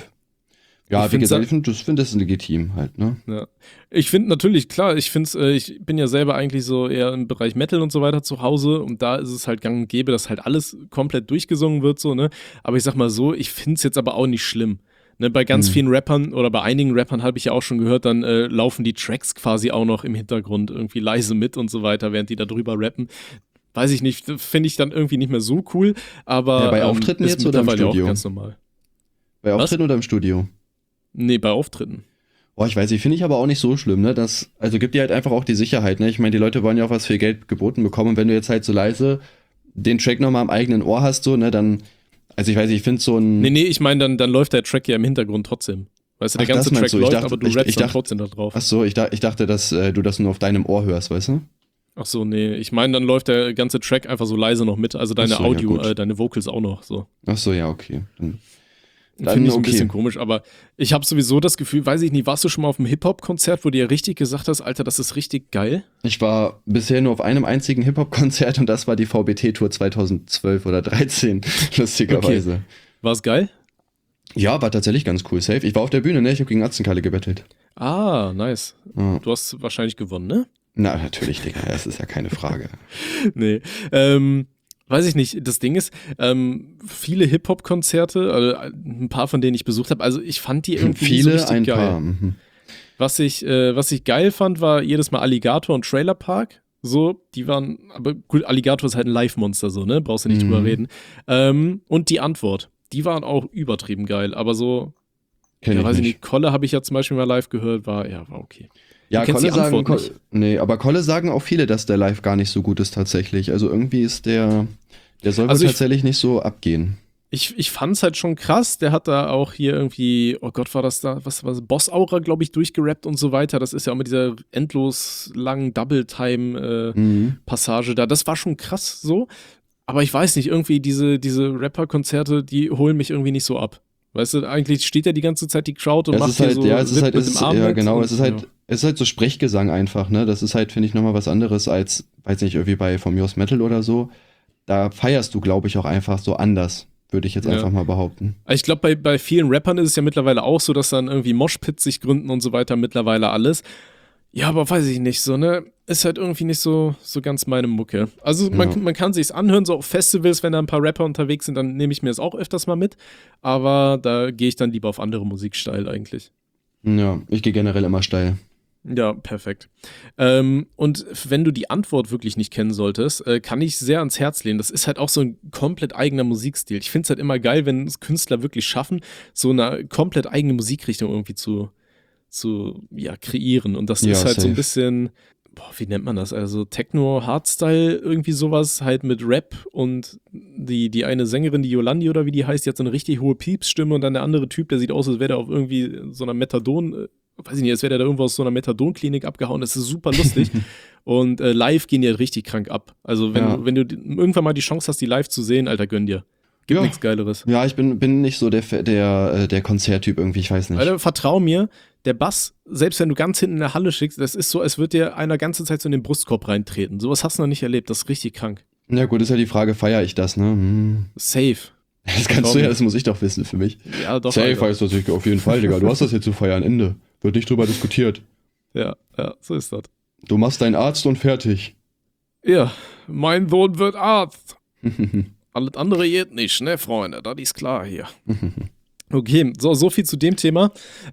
Ja, wie gesagt, ich finde das legitim halt, ne? Ja. Ich finde natürlich, klar, ich bin ja selber eigentlich so eher im Bereich Metal und so weiter zu Hause und da ist es halt gang und gäbe, dass halt alles komplett durchgesungen wird, so, ne? Aber ich sag mal so, ich finde es jetzt aber auch nicht schlimm. Ne, bei ganz vielen Rappern oder bei einigen Rappern habe ich ja auch schon gehört, dann laufen die Tracks quasi auch noch im Hintergrund irgendwie leise mit und so weiter, während die da drüber rappen. Weiß ich nicht, finde ich dann irgendwie nicht mehr so cool, aber ja, bei Auftritten jetzt oder im Studio? Auch ganz normal. Bei Auftritten oder im Studio? Nee, bei Auftritten. Boah, ich weiß nicht, finde ich aber auch nicht so schlimm, ne? Also gibt dir halt einfach auch die Sicherheit, ne? Ich meine, die Leute wollen ja auch was für ihr Geld geboten bekommen und wenn du jetzt halt so leise den Track nochmal am eigenen Ohr hast, so, ne, dann, also ich weiß nicht, ich finde so ein... Nee, ich meine, dann läuft der Track ja im Hintergrund trotzdem. Weißt du, der ganze Track läuft, aber du rappst dann trotzdem da drauf. Ach so, ich dachte, dass du das nur auf deinem Ohr hörst, weißt du? Ach so, nee, ich meine, dann läuft der ganze Track einfach so leise noch mit, also deine Audio, deine Vocals auch noch, so. Ach so, ja, okay. Dann finde ich ein bisschen komisch, aber ich habe sowieso das Gefühl, weiß ich nicht, warst du schon mal auf einem Hip-Hop-Konzert, wo du ja richtig gesagt hast, Alter, das ist richtig geil? Ich war bisher nur auf einem einzigen Hip-Hop-Konzert und das war die VBT-Tour 2012 oder 13, lustigerweise. Okay. War es geil? Ja, war tatsächlich ganz cool, safe. Ich war auf der Bühne, ne? Ich habe gegen Atzenkalle gebettelt. Ah, nice. Ja. Du hast wahrscheinlich gewonnen, ne? Na, natürlich, Digga, das ist ja keine Frage. Nee, weiß ich nicht, das Ding ist, viele Hip-Hop-Konzerte, also ein paar von denen ich besucht habe, also ich fand die irgendwie nicht so richtig geil. Paar. Was ich geil fand, war jedes Mal Alligator und Trailer Park. So, die waren, aber gut, Alligator ist halt ein Live-Monster, so, ne? Brauchst du nicht drüber reden. Und die Antwort, die waren auch übertrieben geil, aber so, weiß ich nicht, Kolle habe ich ja zum Beispiel mal live gehört, war okay. Ja, Kolle sagen auch viele, dass der Live gar nicht so gut ist tatsächlich. Also irgendwie ist der soll tatsächlich nicht so abgehen. Ich fand's halt schon krass, der hat da auch hier irgendwie, oh Gott, war das da, was Boss-Aura, glaube ich, durchgerappt und so weiter. Das ist ja auch mit dieser endlos langen Double-Time-Passage da. Das war schon krass so, aber ich weiß nicht, irgendwie diese Rapper-Konzerte, die holen mich irgendwie nicht so ab. Weißt du, eigentlich steht ja die ganze Zeit die Crowd und macht hier so es ist halt, mit dem Arm. Ja, genau, es ist halt so Sprechgesang einfach, ne? Das ist halt, finde ich, nochmal was anderes als, weiß nicht, irgendwie bei From Yours Metal oder so. Da feierst du, glaube ich, auch einfach so anders, würde ich jetzt einfach mal behaupten. Ich glaube, bei vielen Rappern ist es ja mittlerweile auch so, dass dann irgendwie Moshpits sich gründen und so weiter, mittlerweile alles. Ja, aber weiß ich nicht so, ne? Ist halt irgendwie nicht so ganz meine Mucke. Also man kann sich's anhören, so auf Festivals, wenn da ein paar Rapper unterwegs sind, dann nehme ich mir das auch öfters mal mit. Aber da gehe ich dann lieber auf andere Musikstyle eigentlich. Ja, ich gehe generell immer steil. Ja, perfekt. Und wenn du die Antwort wirklich nicht kennen solltest, kann ich sehr ans Herz legen. Das ist halt auch so ein komplett eigener Musikstil. Ich finde es halt immer geil, wenn es Künstler wirklich schaffen, so eine komplett eigene Musikrichtung irgendwie zu kreieren. Und das ist halt safe. so ein bisschen, wie nennt man das? Also Techno, Hardstyle, irgendwie sowas, halt mit Rap und die eine Sängerin, die Yolandi oder wie die heißt, die hat so eine richtig hohe Piepsstimme und dann der andere Typ, der sieht aus, als wäre der auf irgendwie so einer weiß ich nicht, als wäre der da irgendwo aus so einer Methadonklinik abgehauen. Das ist super lustig. Und live gehen die halt richtig krank ab. Also wenn du irgendwann mal die Chance hast, die live zu sehen, Alter, gönn dir. Gibt nichts Geileres. Ja, ich bin nicht so der Konzerttyp irgendwie, ich weiß nicht. Alter, vertrau mir, der Bass, selbst wenn du ganz hinten in der Halle schickst, das ist so, als würde dir einer ganze Zeit so in den Brustkorb reintreten. Sowas hast du noch nicht erlebt, das ist richtig krank. Ja gut, ist ja die Frage, feiere ich das, ne? Safe. Das kannst du ja, das muss ich doch wissen für mich. Ja, doch. Safe heißt das auf jeden Fall, Digga. Du hast das jetzt zu feiern, Ende. Wird nicht drüber diskutiert. Ja, so ist das. Du machst deinen Arzt und fertig. Ja, mein Sohn wird Arzt. Alles andere geht nicht, ne, Freunde? Das ist klar hier. Okay, so viel zu dem Thema.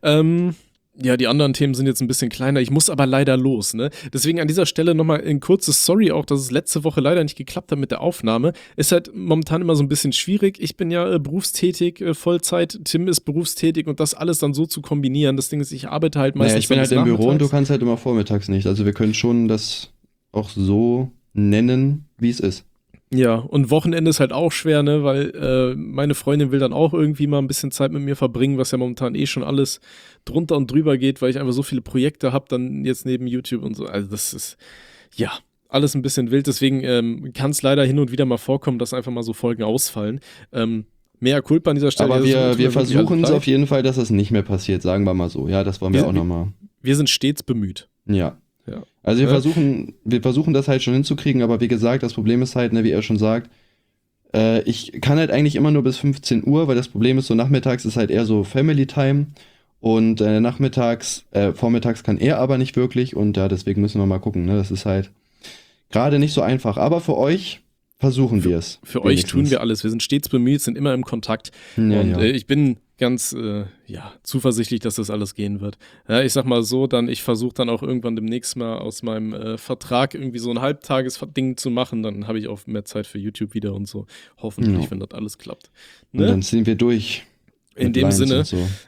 Ja, die anderen Themen sind jetzt ein bisschen kleiner. Ich muss aber leider los, ne? Deswegen an dieser Stelle nochmal ein kurzes Sorry auch, dass es letzte Woche leider nicht geklappt hat mit der Aufnahme. Ist halt momentan immer so ein bisschen schwierig. Ich bin ja berufstätig, Vollzeit. Tim ist berufstätig und das alles dann so zu kombinieren. Das Ding ist, ich arbeite halt meistens. Ich bin halt im Büro und du kannst halt immer vormittags nicht. Also wir können schon das auch so nennen, wie es ist. Ja, und Wochenende ist halt auch schwer, ne, weil meine Freundin will dann auch irgendwie mal ein bisschen Zeit mit mir verbringen, was ja momentan schon alles drunter und drüber geht, weil ich einfach so viele Projekte habe, dann jetzt neben YouTube und so. Also das ist, ja, alles ein bisschen wild. Deswegen kann es leider hin und wieder mal vorkommen, dass einfach mal so Folgen ausfallen. Mehr Culpa an dieser Stelle. Aber wir versuchen es auf jeden Fall, dass das nicht mehr passiert, sagen wir mal so. Ja, das wollen wir auch nochmal. Wir sind stets bemüht. Ja. Also wir versuchen das halt schon hinzukriegen, aber wie gesagt, das Problem ist halt, ne, wie er schon sagt, ich kann halt eigentlich immer nur bis 15 Uhr, weil das Problem ist, so nachmittags ist halt eher so Family Time und vormittags kann er aber nicht wirklich und ja, deswegen müssen wir mal gucken, ne, das ist halt gerade nicht so einfach, aber für euch versuchen wir es. Für euch tun wir alles, wir sind stets bemüht, sind immer im Kontakt ich bin ganz zuversichtlich, dass das alles gehen wird. Ja, ich sag mal so, ich versuche dann auch irgendwann demnächst mal aus meinem Vertrag irgendwie so ein Halbtages-Ding zu machen, dann habe ich auch mehr Zeit für YouTube wieder und so. Hoffentlich, wenn das alles klappt. Ne? Und dann ziehen wir durch. In dem Sinne,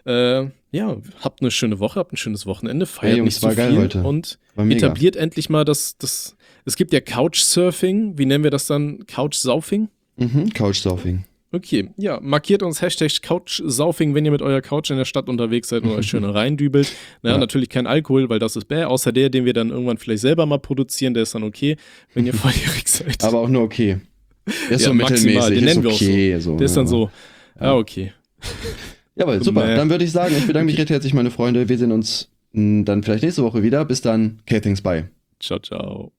habt eine schöne Woche, habt ein schönes Wochenende, feiert nicht so viel heute. Und etabliert endlich mal es gibt ja Couchsurfing, wie nennen wir das dann? Couchsaufing? Couchsurfing. Okay, ja, markiert uns #Couchsaufing, wenn ihr mit eurer Couch in der Stadt unterwegs seid und euch schön reindübelt. Natürlich kein Alkohol, weil das ist bäh, außer der, den wir dann irgendwann vielleicht selber mal produzieren, der ist dann okay, wenn ihr volljährig seid. Aber auch nur okay. Der ist so maximal, mittelmäßig, den nennen wir okay. auch so. Der ist dann so, okay. Jawohl, super. Dann würde ich sagen, ich bedanke mich recht herzlich, meine Freunde. Wir sehen uns dann vielleicht nächste Woche wieder. Bis dann. Okay, thanks, bye. Ciao, ciao.